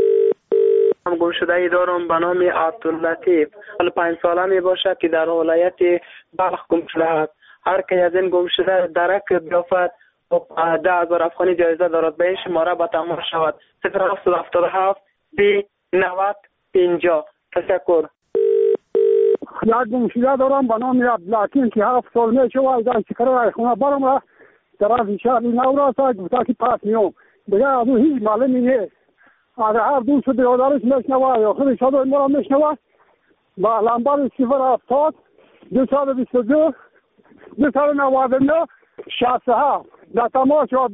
هم گم شده ای دارم به نام عبداللطیف. سال پنج ساله می باشد که در ولایت بلخ گم شده است. هر که از این گم شده درک بیافت و ده هزار افغانی جایزه دارد. به این شماره به تماس شود. صفر هفتصد هفتاد و هفت سی نود پنجاه. تشکر. یک گم شده دارم به نام عبدالحکیم که هفت سال می شود از شکر خونه برم و طرف شهر نو راست گفته که پس میام دیگه از اون هیچ معلومی نیست. اگر هر دوست برادرش میشنوه یا خودش صدای ما را میشنوه با لمبر صفر هفتاد دو صد و بیست و دو دو صد و نود و نه شصت و هفت در تماس شد.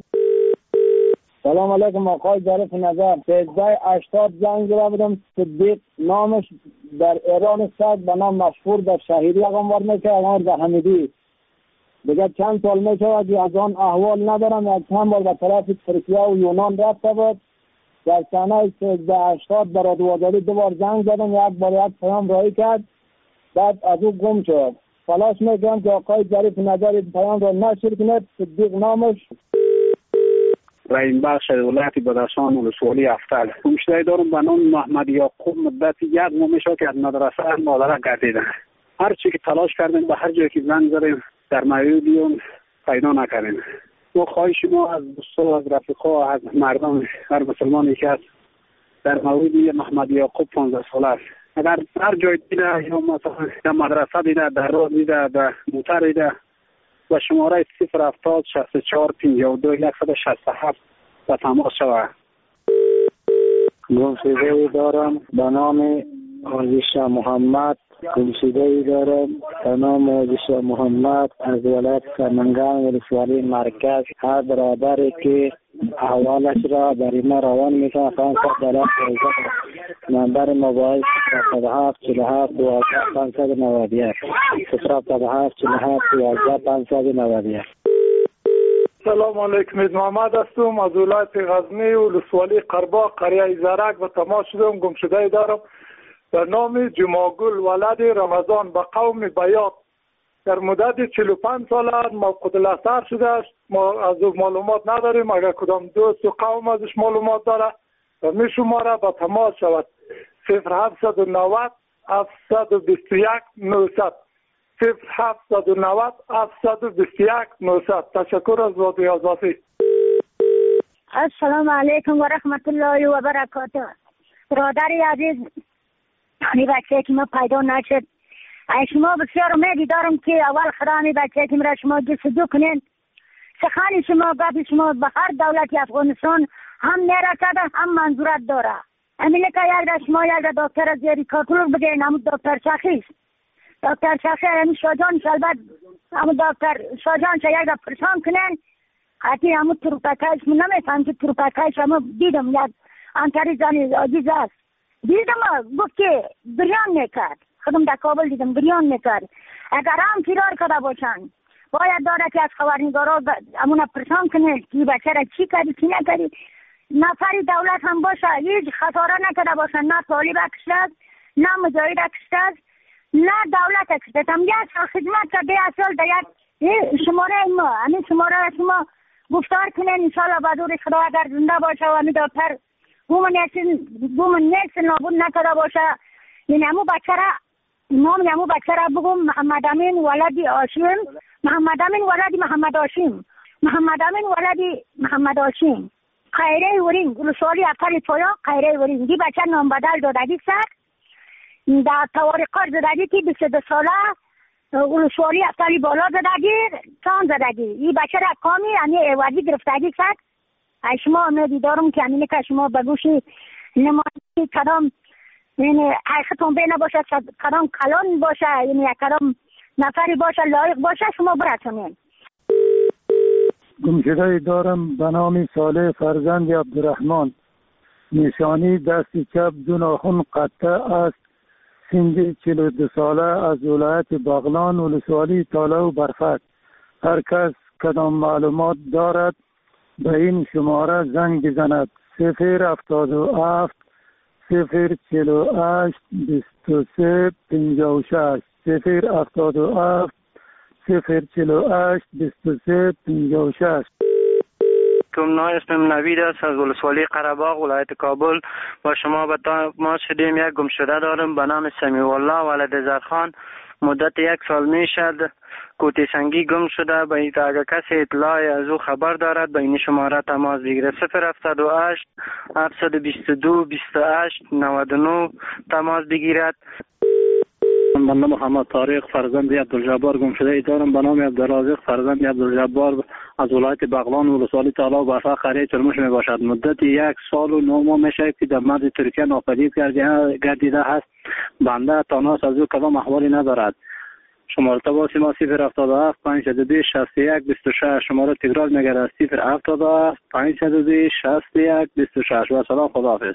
سلام علیکم آقای ظریف نظر. سیزده هشتاد زنگ زده بودم. صدیق نامش در ایران است به نام مشهور در شهیری اقامت میکنه اقامت در حمیدی. دیگه چند سال میشود که از آن احوال ندارم. از چند بار به طرف ترکیه و یونان رفته بود. در سنه سیزده هشتاد در رادیو آزادی دو بار زنگ زدم، یک بار یک پیام رایی کرد بعد از او گم شد. تلاش میکنم که آقای ظریف نظر پیام را نشر کنید. صدیق نامش رئیم بخش ولایت بدخشان ولسوالی افتل. گمشده دارم به نام محمد یعقوب. مدت یک ماه میشه که از مدرسه مادر گردیدن. هر چی که تلاش کردیم به هر جایی که زنگ زدیم در مویدیون پیدا نکردیم. ما خواهش ما از دوستا از رفیقا از مردم هر مسلمانی که است در مویدی محمد یعقوب پانزده ساله است. اگر هر جای دیده یا مثلا در مدرسه دیده، در راه دیده، در موتر دیده و شماره صفر هفتاد شصت و چهار پنجاه و دو صد و شصت و هفت و تماس شود. گمشده دارم به نام آزیش محمد گمشده ای دارم به نام بشا محمد از ولایت سمنگان ولسوالی مرکز. هر برادری که احوالش را برای ما روان میکنه پانصد دلار نمبر موبایل صفر هفت چهل و هفت دوازده پانصد و نود و یک صفر هفت چهل و هفت دوازده پانصد و نود و یک. سلام علیکم، محمد هستم از ولایت غزنی ولسوالی قرباق قریه زرک و تماس شدم. گمشده دارم به نام جماگل ولد رمضان به قوم بیات. در مدت چهل و پنج سال موقوت الاثر شده است. ما از او معلومات نداریم، اگر کدام دوست و قوم ازش معلومات داره و می شماره به تماس شود صفر هفت نه صفر هفت دو یک نهصد صفر هفت نه صفر هفت دو یک نهصد. تشکر از رادیوی آزادی. السلام علیکم و رحمت الله و برکاته. برادری عزیز، این بچه که ما پیدا نشد، شما بسیار امیدی دارم که اول خدا می بچه که مرا شما جستجو کنین. سخن شما گفت شما به هر دولت افغانستان هم نرسده هم منظورت داره. همینه که یک در شما یک در دکتر زیری کاتلور بگین، همون دکتر شخیص دکتر شخیص همین شاجان شلبت همون دکتر شاجان شا یک در پرسان کنین. حتی همون تروپکایش من نمیفهم که تروپکایش همون دیدم یک انتری زنی عزیز است. دیدم گفت که بریان میکرد، خودم در کابل دیدم بریان میکرد. اگر هم فرار کرده باشن باید داره که از خبرنگارا همون پرسان کنه که بچه را چی کردی چی نکردی. نفری دولت هم باشه هیچ خساره نکرده باشن، نه طالب کشته است نه مجاهد کشته است نه دولت کشته است. هم یک سال خدمت کرده، یک سال در یک شماره ما همین شماره را شما گفتار کنین انشاءالله بدور خدا اگر زنده باشه و همین دکتر گومن نیست نابود نکرده باشه. این همون بچه را نام همون بچه را بگم محمد امین ولدی آشیم محمد امین ولدی محمد آشیم محمد امین ولدی محمد آشیم خیره ورین رسولی اکل تویا خیره ورین. دی بچه نام بدل دادگی سر در توارقار زدگی که بیست و دو ساله رسولی اکلی بالا زدگی چان زدگی. این بچه را کامی یعنی ایوازی گرفتگی سر. شما امیدی دارم که همینه که شما بگوشی نمایی کدام یعنی حقیقتون بینه باشه، کدام کلان باشه، یعنی کدام نفری باشه لایق باشه شما برسونین. گمشده دارم به نام صالح فرزند عبدالرحمن. نشانی دست چپ دو ناخن قطع است. سن چهل و دو ساله از ولایت بغلان ولسوالی تاله و برفت. هر کس کدام معلومات دارد به این شماره زنگ بزند صفر هفتاد و هفت صفر چهل و هشت بیست و سه پنجاه و شش صفر هفتاد و هفت صفر چهل و هشت بیست و سه پنجاه و شش. کمنا اسمم نوید است از ولسوالی قره‌باغ ولایت کابل. با شما به ما شدیم. یک گمشده دارم به نام سمیع الله ولد زرخان. مدت یک سال می شد کوتی سنگی گم شده. به این اگر کسی اطلاعی از او خبر دارد به این شماره تماس بگیره صفر هفت دو هشت هفت دو دو بیست و هشت نود و نه تماس بگیرد. من محمد طارق فرزند عبدالجبار گمشده ای دارم به نام عبدالرازق فرزند عبدالجبار از ولایت بغلان ولسوالی تالا و برفا قریه چرموش می باشد. مدت یک سال و نه ماه میشه که در مرز ترکیه ناپدید گردیده هست. بنده تاناس از او کدام احوالی ندارد. شماره تماس ما صفر هفتاد و هفت پانصد و بیست شصت و یک بیست و شش. شماره تکرار میگردد صفر هفتاد و هفت پانصد و بیست شصت و یک بیست و شش. و سلام، خداحافظ.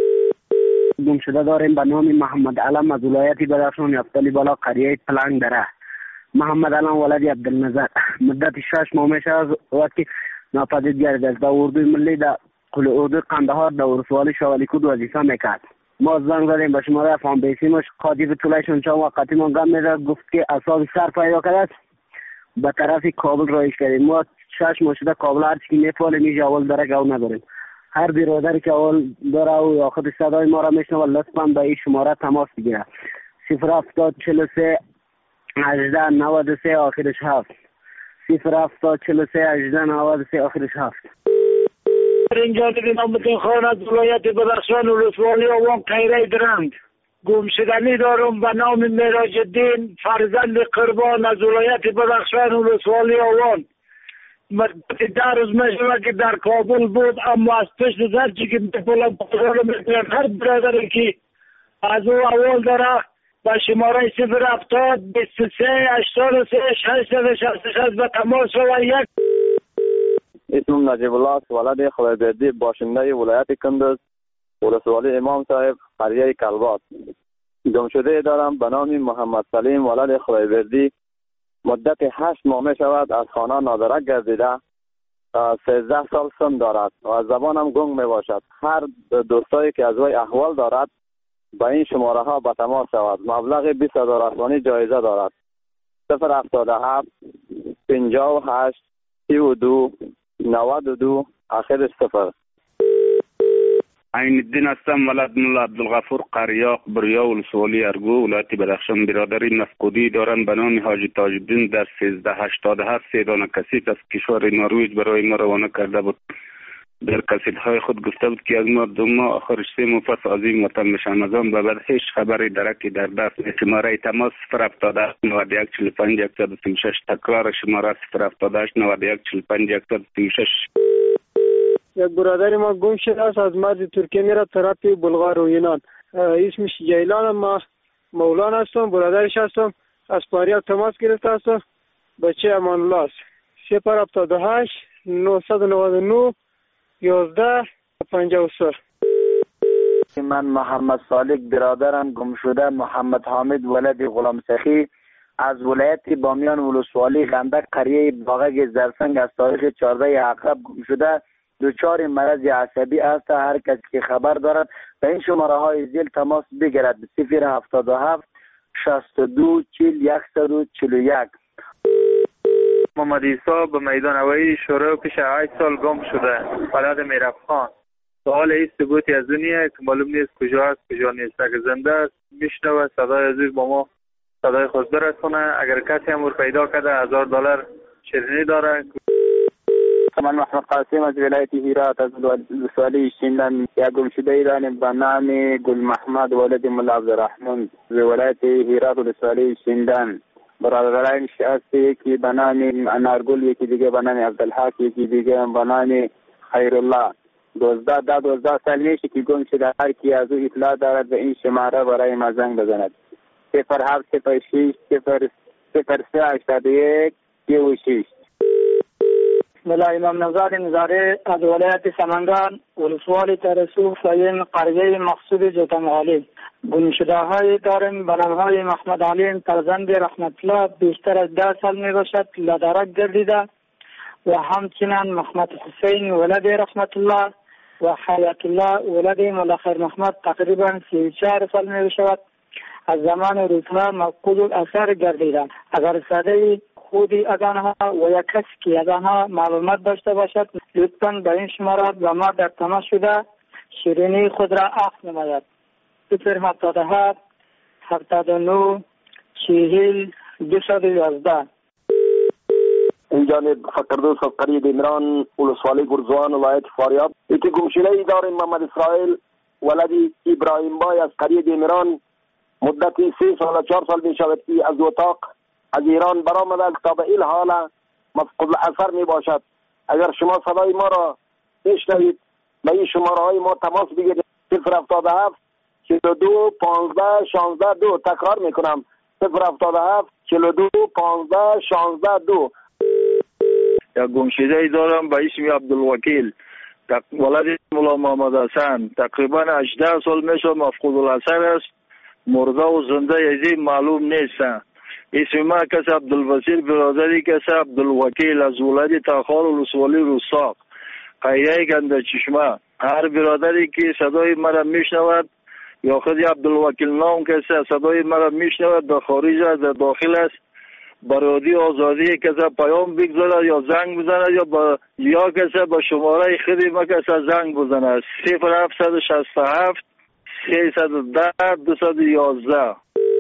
گمشده داریم به نام محمد علم از ولایت بدخشان یفتلی بالا قریه پلنگ دره. محمد علم ولد عبدالنظر. مدت شش ماه میشه از وقتی ناپدید گردیده است. در اردوی ملی در کل اردوی قندهار در ولسوالی شوالی کود وظیفه میکرد. ما زنگ زدیم به شماره فام بیسیمش قاضی به طولشون چند وقتی ما گم میده گفت که اسباب سر پیدا کرد به طرف کابل رایش کردیم. ما شش ماه شده کابل هر چی که میفعله میشه اول داره گو نداریم. هر برادری که اول داره و یا خود صدای ما را میشنوه لطفا به این شماره تماس بگیره صفر هفتاد چهل و سه هجده نود و سه آخرش هفت صفر هفتاد چهل و سه هجده نود و سه آخرش هفت. اینجا دیدیم امتین خان از ولایت بدخشان ولسوالی آوان قیره درند. گمشدنی دارم به نام معراج الدین فرزند قربان از ولایت بدخشان ولسوالی آوان. مدت ده روز میشه که در کابل بود، اما از پشت زرچی که بپولم پاسال میکنن هر برادری که از او اول داره با شماره صفر هفتاد بیست و سه هشتاد و سه ششصد و شصت و شش به تماس و یک. اسمم نجیب الله است، ولد خدایبردی، باشنده ولایت کندز، ولسوالی امام صاحب، قریه کلبات. گمشده دارم به نام محمد سلیم، ولد خدایبردی. مدت هشت ماه می شود از خانه نادرک گردیده. سیزده سال سن دارد و از زبانم گنگ می باشد. هر دوستایی که از وی احوال دارد با این شماره ها به تماس شود. مبلغ بیست هزار افغانی جایزه دارد. صفر هفتاد و هفت پنجاه و هشت سی و دو نود و دو آخرش صفر. عین الدین هستم، ولد ملا عبدالغفور قریاق، بریا، ولسوالی ارگو، ولایت بدخشان. برادری مفقودی دارند به نام حاجی تاج الدین در سیزده هشتاد و هفت سه دانه کسیف از کشور نروژ برای ما روانه کرده بود. در کسیدهای خود گفته بود که از ما دو ماه آخرش سه ماه پس از این وطن میشن. از آن به بعد هیچ خبری درکی در دست نیست. شماره تماس صفر هفتاد و هشت نود و یک چهل و پنج صد و سی و شش. تکرار شماره صفر هفتاد و هشت نود و یک چهل و پنج صد و سی و شش. یک برادر ما گم شده است، از مرز ترکیه میره طرف بلغار و یونان. اسمش جیلان، ما مولانا هستم، برادرش هستم. از پاریاک تماس گرفته هستم. بچه امان الله است. صفر هفتاد و هشت نهصد و نود و نه یازده پنجاه و سه. من محمد صالح، برادرم گم شده محمد حامد ولد غلام سخی از ولایت بامیان، ولسوالی خندق، قریه باغک زرسنگ از تاریخ چهارده عقرب گم شده. دچار مرض عصبی است. هر کسی که خبر دارد به این شماره های زیر تماس بگیرد. صفر هفتاد و هفت شصت و دو چهل صد و چهل و یک. محمد عیسی به میدان هوایی شوره پیش هشت سال گم شده، ولد میرفخان. سوال این ثبوتی از دنیا که معلوم نیست کجا است کجا نیست. اگر زنده است میشنوه صدای عزیز با ما صدای خود برسونه. اگر کسی هم پیدا کرده هزار دلار شیرینی داره. من محمد قاسم از ولایت هرات از ولسوالی شیندن. یک گم شده ای داریم به نام گل محمد ولد ملا عبدالرحمن از ولایت هرات ولسوالی شیندن. برادرانش هستی که به نام انارگل، یکی دیگه به نام عبدالحق، یکی دیگه به نام خیرالله. دوزده ده دوزده سال میشه که گم شده. هر کی از او اطلاع دارد به این شماره برای ما زنگ بزند. صفر هفت صفر شش صفر صفر سه هشتاد و یک سی و شش. ملا امام نوزاد نظاره از ولایت سمنگان، ولسوالی ترسو، سایم، قریه مقصود جوتن عالی. گم شده های داریم به نام های محمد علیم فرزند رحمت الله، بیشتر از ده سال می باشد لدرک گردیده. و همچنین محمد حسین ولد رحمت الله و حیات الله ولد ملا خیر محمد تقریبا سی و چهار سال می باشد. از زمان روزها مفقود الاثر گردیده. اگر صدای خودی از آنها و یک کسی که از آنها معلومات داشته باشد لطفاً به این شماره با ما در تماس شده شیرینی خود را اخذ نماید. صفر هفتاد و هفت هفتاد و نه چهل دویست و یازده. این جانب فقردوس از قریه دیمران، ولسوالی گرزوان، ولایت فاریاب. یکی گمشده ای داریم محمد اسرائیل ولد ابراهیم بای از قریه دیمران. مدتی سه سال چهار سال می شود که از اتاق از ایران برآمده تا به این حال مفقود الاثر می باشد. اگر شما صدای ما را بشنوید به این شماره های ما تماس بگیرید. صفر هفتاد و هفت چهل و دو پانزده شانزده دو. تکرار می کنم. صفر هفتاد و هفت چهل و دو پانزده شانزده دو. یک گمشده ای دارم به اسم عبدالوکیل ولد مولا محمد حسن. تقریبا هجده سال میشه مفقود الاثر است. مرده و زنده از معلوم نیست. اسم ما کس عبدالبصیر، برادری کس عبدالوکیل از ولایت تاخار ولسوالی روساق، قریه گنده چشمه. هر برادری که صدای مرا میشنود یا خود عبدالوکیل نام کسی صدای مرا میشنود در خارج است در داخل است، برادی آزادی کسی پیام بگذارد یا زنگ بزند یا با یا کسی با شماره خودی ما کسی زنگ بزند. صفر هفتصد و شصت و هفت سیصد و ده دویست و یازده.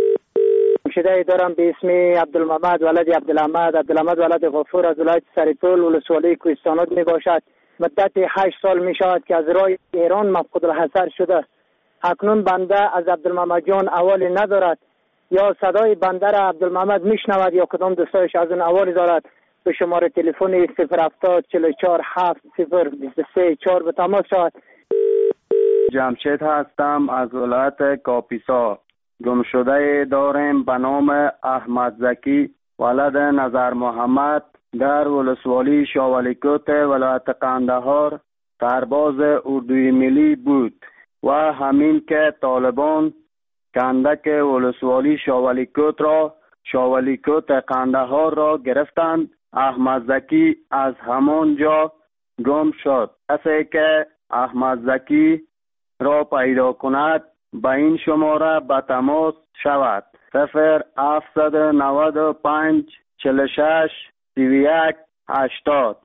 شده دارم به اسم عبدالمحمد ولد عبدالحمد عبدالحمد ولد غفور از ولایت سریطول ولسوالی کوهستانات می باشد. مدت هشت سال می شود که از راه ایران مفقود الحصر شده. اکنون بنده از عبدالمحمد جان اوالی ندارد. یا صدای بنده را عبدالمحمد می شنود یا کدام دوستایش از اون اوالی دارد. به شماره تلفن صفر هفتاد چهل و چهار هفت صفر بیست و سه چهار به تماس شود. جمشید هستم از ولایت کاپیسا. گمشده داریم به نام احمد زکی ولد نظر محمد در ولسوالی شاولیکوت ولایت قندهار سرباز اردوی ملی بود و همین که طالبان کندک ولسوالی شاولیکوت را شاولیکوت قندهار را گرفتند، احمد زکی از همان جا گم شد. کسی که احمد زکی را پیدا کند به این شماره به تماس شود: صفر هفتصد و نود و پنج چهل و شش سی و یک هشتاد.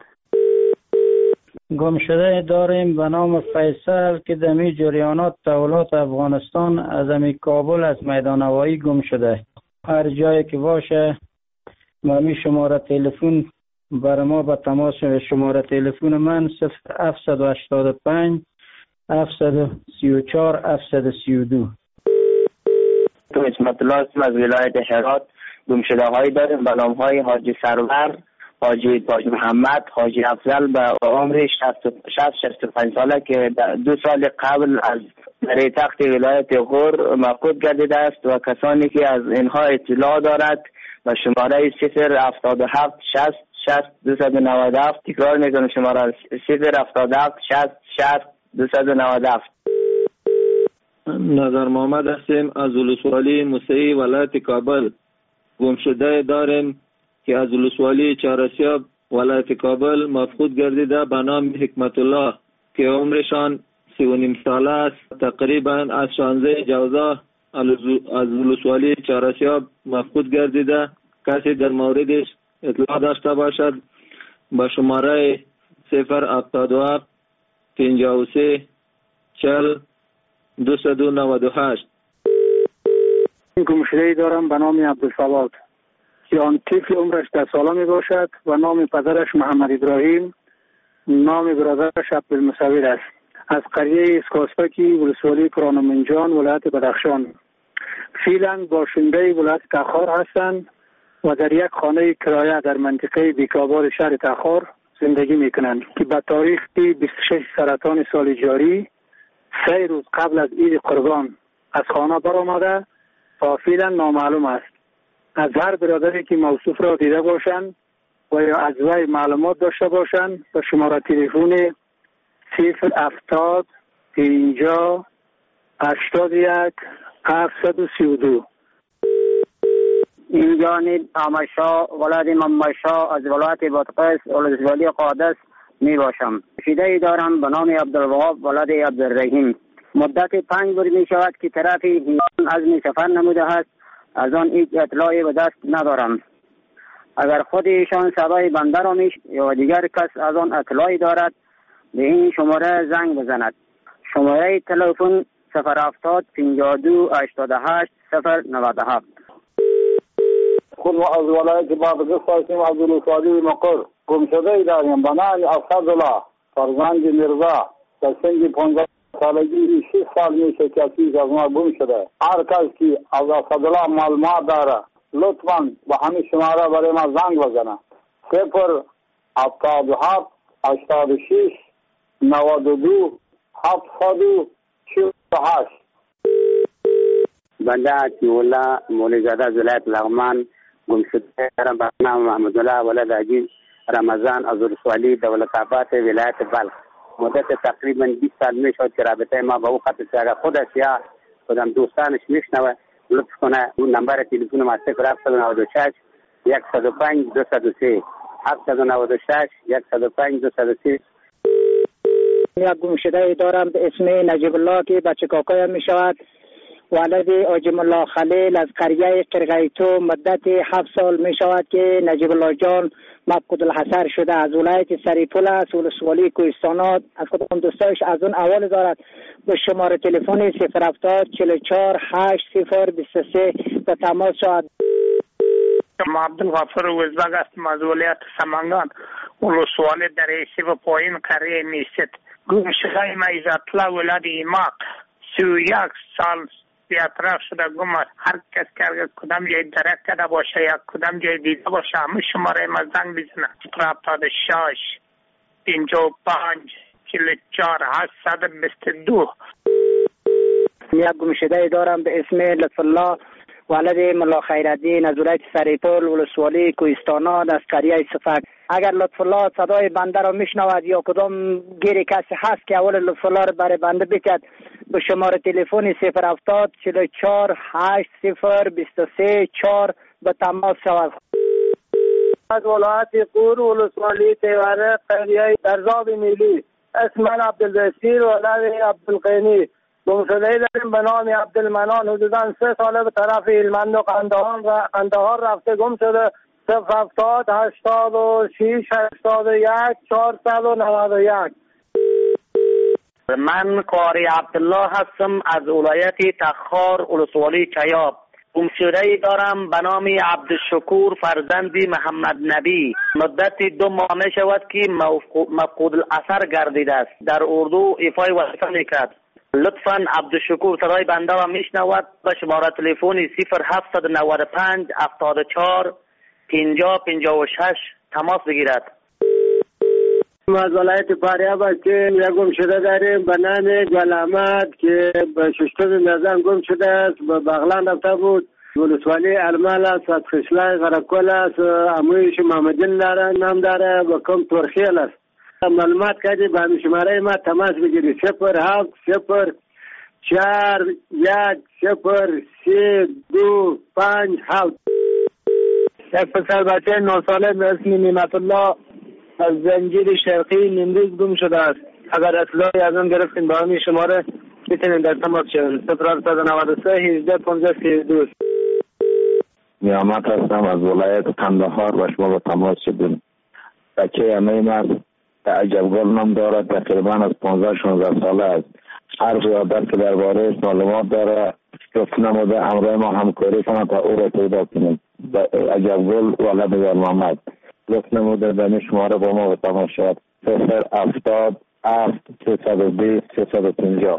گم شده داریم به نام فیصل که دمی جریانات تولات افغانستان از امی کابل از میدان هوایی گم شده. هر جایی که باشه ممی شماره تلفن برای ما به تماس شود. شماره تلفن من صفر هفتصد و هشتاد و پنج هفتصد و سی و چهار هفتصد و سی و دو. تو اسمت الله از ولایت هرات گم شده هایی داریم به نام های حاجی سرور، حاجی تاج محمد، حاجی افضل به عمر شصت شصت و پنج ساله که دو سال قبل از در تخت ولایت غور مفقود گردیده است و کسانی که از اینها اطلاع دارد و شماره صفر هفتاد و هفت شصت شصت دویست و نود و هفت تکرار میکنم شماره صفر هفتاد و هفت شصت شصت دویست و نود و هفت. نظر محمد هستیم از ولسوالی موسعی ولایت کابل. گم شده داریم که از ولسوالی چهارسیاب ولایت کابل مفقود گردیده به نام حکمت الله که عمرشان سی و نیم ساله است. تقریبا از شانزده جوزا از ولسوالی چهارسیاب مفقود گردیده. کسی در موردش اطلاع داشته باشد با شماره صفر هفتاد و هفت پنجاه و سه چهل دویست و نود و هشت. گمشده‌ای دارم به نام عبدالفواد که آن طفل عمرش ده ساله می باشد و نام پدرش محمد ابراهیم، نام برادرش عبدالمصور است. از قریه اسکاسپکی ولسوالی کرانمنجان ولایت بدخشان. فعلا باشنده ولایت تخار هستند و در یک خانه کرایه در منطقه بیکابار شهر تخار زندگی می کنند که به تاریخ بیست و شش سرطان سال جاری سه روز قبل از عید قربان از خانه برآمده و فعلا نامعلوم است. از هر برادری که موصوف را دیده باشند و یا از وی معلومات داشته باشند به شماره تلفن صفر هفتاد پنجاه هشتاد و یک هفتصد و سی و دو. این جانب آمشا ولاد ممشا از ولایت بادغیس ولسوالی قادس می باشم. شیده دارم به نام عبدالوهاب ولاد عبدالرحیم. مدت پنج بار می شود که طرف هیان عزم سفر نموده است، از آن هیچ اطلاعی به دست ندارم. اگر خود ایشان صدای بنده را میش یا دیگر کس از آن اطلاعی دارد به این شماره زنگ بزند. شماره تلفن صفر هفتاد پنجاه و دو هشتاد و هشت صفر نود و هفت. خود ما از ولایت بادغیس هستیم از ولسوالی مقر. گم شده داریم به نام اسدالله فرزند میرزا در سن پانزده سالگی شش سال میشه که چیز از ما گم شده. هر کس که از اسدالله معلومات داره لطفاً به همین شماره برای ما زنگ بزنه. صفر هفتاد و هفت هشتاد و شش نود و دو هفتصد و چهل و هشت. بنده عطی‌الله مولوی‌زاده از ولایت لغمان گم شده دارم به نام محمد الله ولد عجیب رمضان از ولسوالی دولت‌آباد ولایت بلخ. مدت تقریبا بیست سال می شد که رابطه ما با او قطع شد. اگر خودش یا کدام دوستانش میشنوه لطف کنه اون نمبر تلفن ما صفر هفتصد و نود و شش صد و پنج دویست و سه هفتصد و نود و شش صد و پنج دویست و سه. یک گمشده دارم به اسم نجیب الله که بچه کاکایم می شود. ولد آجم الله خلیل از قریه قرقیتو. مدت هفت سال می شود که نجیب الله جان مفقود الحصر شده. از ولایت سریپول است ولسوالی کوهستانات. از کدام دوستایش از اون اول دارد به شماره تلفن صفر هفتاد چهل و چهار هشت صفر بیست و سه به تماس شد. ما عبدالغفور وزبگ هستم از ولایت سمنگان ولسوالی در ایسی و پایین قریه میست. گم شده ما عزت‌الله ولد ایماق سی و یک سال بیاطرف شده گم است. هر کس که اگر کدام جای درک کرده باشه یا کدام جای دیده باشه همه شماره ما زنگ بزنه. صفر هفتاد و شش پنجاه و پنج چهل و چهار هشتصد و بیست و دو. یک گمشده دارم به اسم لطف الله ولد ملا خیرالدین از ولایت سریپل ولسوالی کوهستانا از قریه صفک. اگر لطف الله صدای بنده را میشنود یا کدام گیر کسی هست که اول لطف الله را برای بنده بکد، به شماره تلفن صفر هفتاد چهل و چهار هشت صفر بیست و سه چهار به تماس شود. از ولایت قور ولسوالی تیوره قریه درزاب میلی، اسم من عبدالبشیر ولد عبدالقینی. گمشده‌ای داریم به نام عبدالمنان، حدوداً سه ساله به طرف هلمند و قندهار و قندهار رفته گم شده. صفر هفتاد هشتاد و شش هشتاد و یک چهارصد و نود و یک. من قاری عبدالله هستم از ولایت تخار ولسوالی چیاب. گمشده‌ای دارم به نام عبدالشکور فرزندی محمد نبی. مدت دو ماه می شود که مفقود الاثر گردیده است. در اردو ایفای وظیفه میکرد. لطفاً عبدالشکور صدای بنده را میشنود به شماره تلفن صفر هفتصد و نود و پنج هفتاد و چهار پنجاه پنجاه و شش تماس بگیرد. از ولایت فاریاب که یک گمشده داریم به نام گل احمد که به ششتم نزن گم شده است. به بغلان رفته بود. ولسوالی ارمل است، از خشلای غرقل است، امویش محمدین داره نام داره و کم ترخیل است. معلومات کردی به همین شماره ما تماس بگیری صفر هفت صفر چهار یک صفر سه دو پنج هفت. یک پسر بچه نه ساله به اسم نعمت الله از زنجیر شرقی نیمروز گم شده است. اگر اطلاعی از آن گرفتین به همین شماره میتونین در تماس شوید. صفر هفتصد و نود و سه هجده پانزده سی و دو. نعمت هستم از ولایت قندهار و شما به تماس شدیم. بچه همه مرد عجبگل نام دارد، تقریبا از پانزده شانزده ساله است. هر یادت که درباره معلومات داره گفت نموده همراه ما همکاری کنند تا او را پیدا کنیم. عجبگل ولد یار محمد گفت نموده در شماره با ما به تماس شد. صفر هفتاد هفت سیصد و بیست سیصد و پنجاه.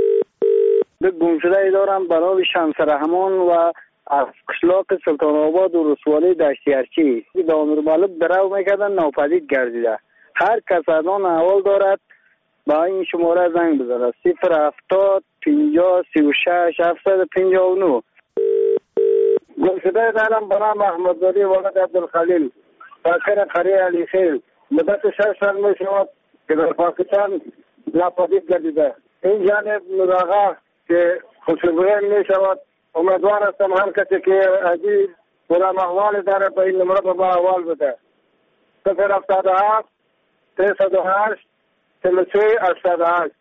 به گمشده‌ای دارم به نام شمس رحمان و از قشلاق سلطان آباد و رسوالی دشتیارچی. به امیر مالک درو میکردن ناپدید گردیده. هر کس از آن احوال دارد با این شماره زنگ بزنه. صفر هفتاد پنجاه سی و شش هفتصد و پنجاه و نه. گمشده دارم به نام احمدزاده ولد عبدالخلیل ساکن قریه علی خیل. مدت شش سال می شود که در پاکستان ناپدید گردیده. این جانب مراغه که خوشبویان می شود. امیدوار هستم هر کسی که عزیز برام احوال داره به این نمره به ما احوال بده. صفر هفتاد و هفت سیصد و هشت چهل و سه هشتاد و هشت.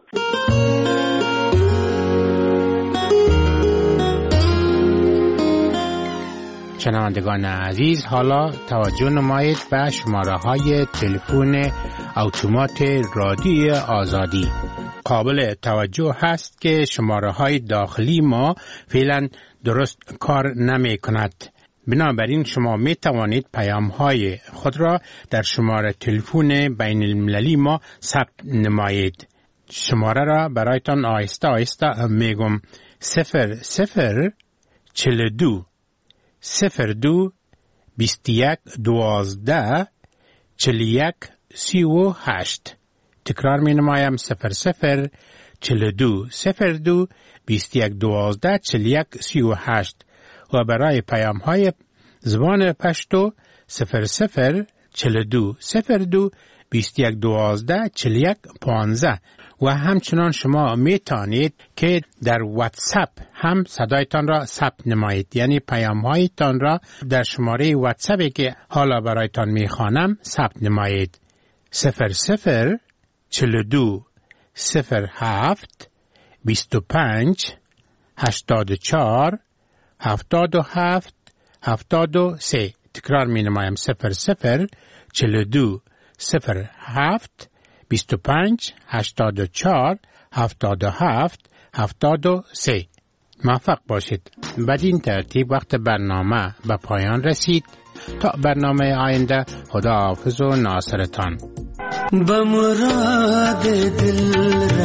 شنوندگان عزیز، حالا توجه نمایید به شماره های تلفن اتومات رادیو آزادی. قابل توجه هست که شماره های داخلی ما فعلا درست کار نمی کند. بنابراین شما می توانید پیام های خود را در شماره تلفن بین المللی ما ثبت نمایید. شماره را برایتان آهسته آهسته می گم. صفر صفر چل دو صفر دو بیست یک دوازده چل یک سی و هشت. تکرار می نمایم. صفر صفر چل دو صفر دو بیست یک دوازده چل یک سی و هشت. و برای پیام های زبان پشتو صفر صفر چل دو صفر دو بیست یک دوازده چل یک پانزده. و همچنان شما می توانید که در واتساپ هم صدایتان را ثبت نمایید، یعنی پیام هایتان را در شماره واتساپی که حالا برایتان می خوانم ثبت نمایید. صفر صفر چل دو صفر هفت بیست و پنج هشتاد و چهار هفتاد و هفت هفتاد و سه. تکرار می نمایم. صفر صفر چل دو صفر هفت بیست و پنج هشتاد و چهار هفتاد و هفت هفتاد و سه. موفق باشید. بدین ترتیب وقت برنامه به پایان رسید. تا برنامه آینده، خدا حافظ و ناصرتان. به مراد دل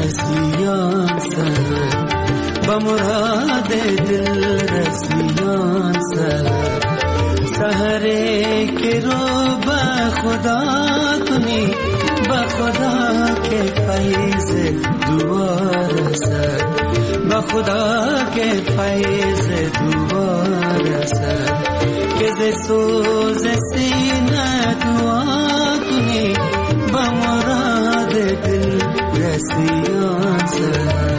رسیان سر، به مراد دل رسیان سر، سحره که رو به خدا کنی، به خدا که فیض دوار سر، به خدا کے فیض دوبارہ سر کہ سوز سینہ دعا کنی بمراد دل رسیان سر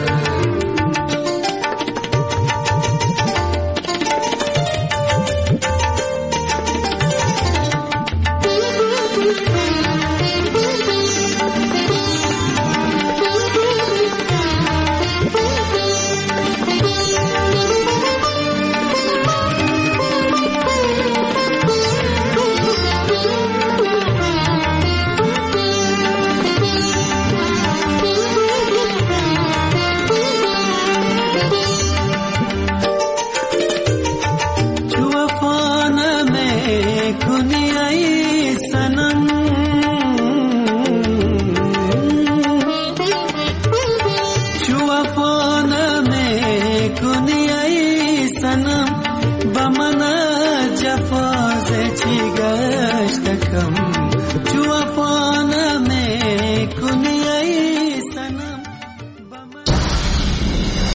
में कुनी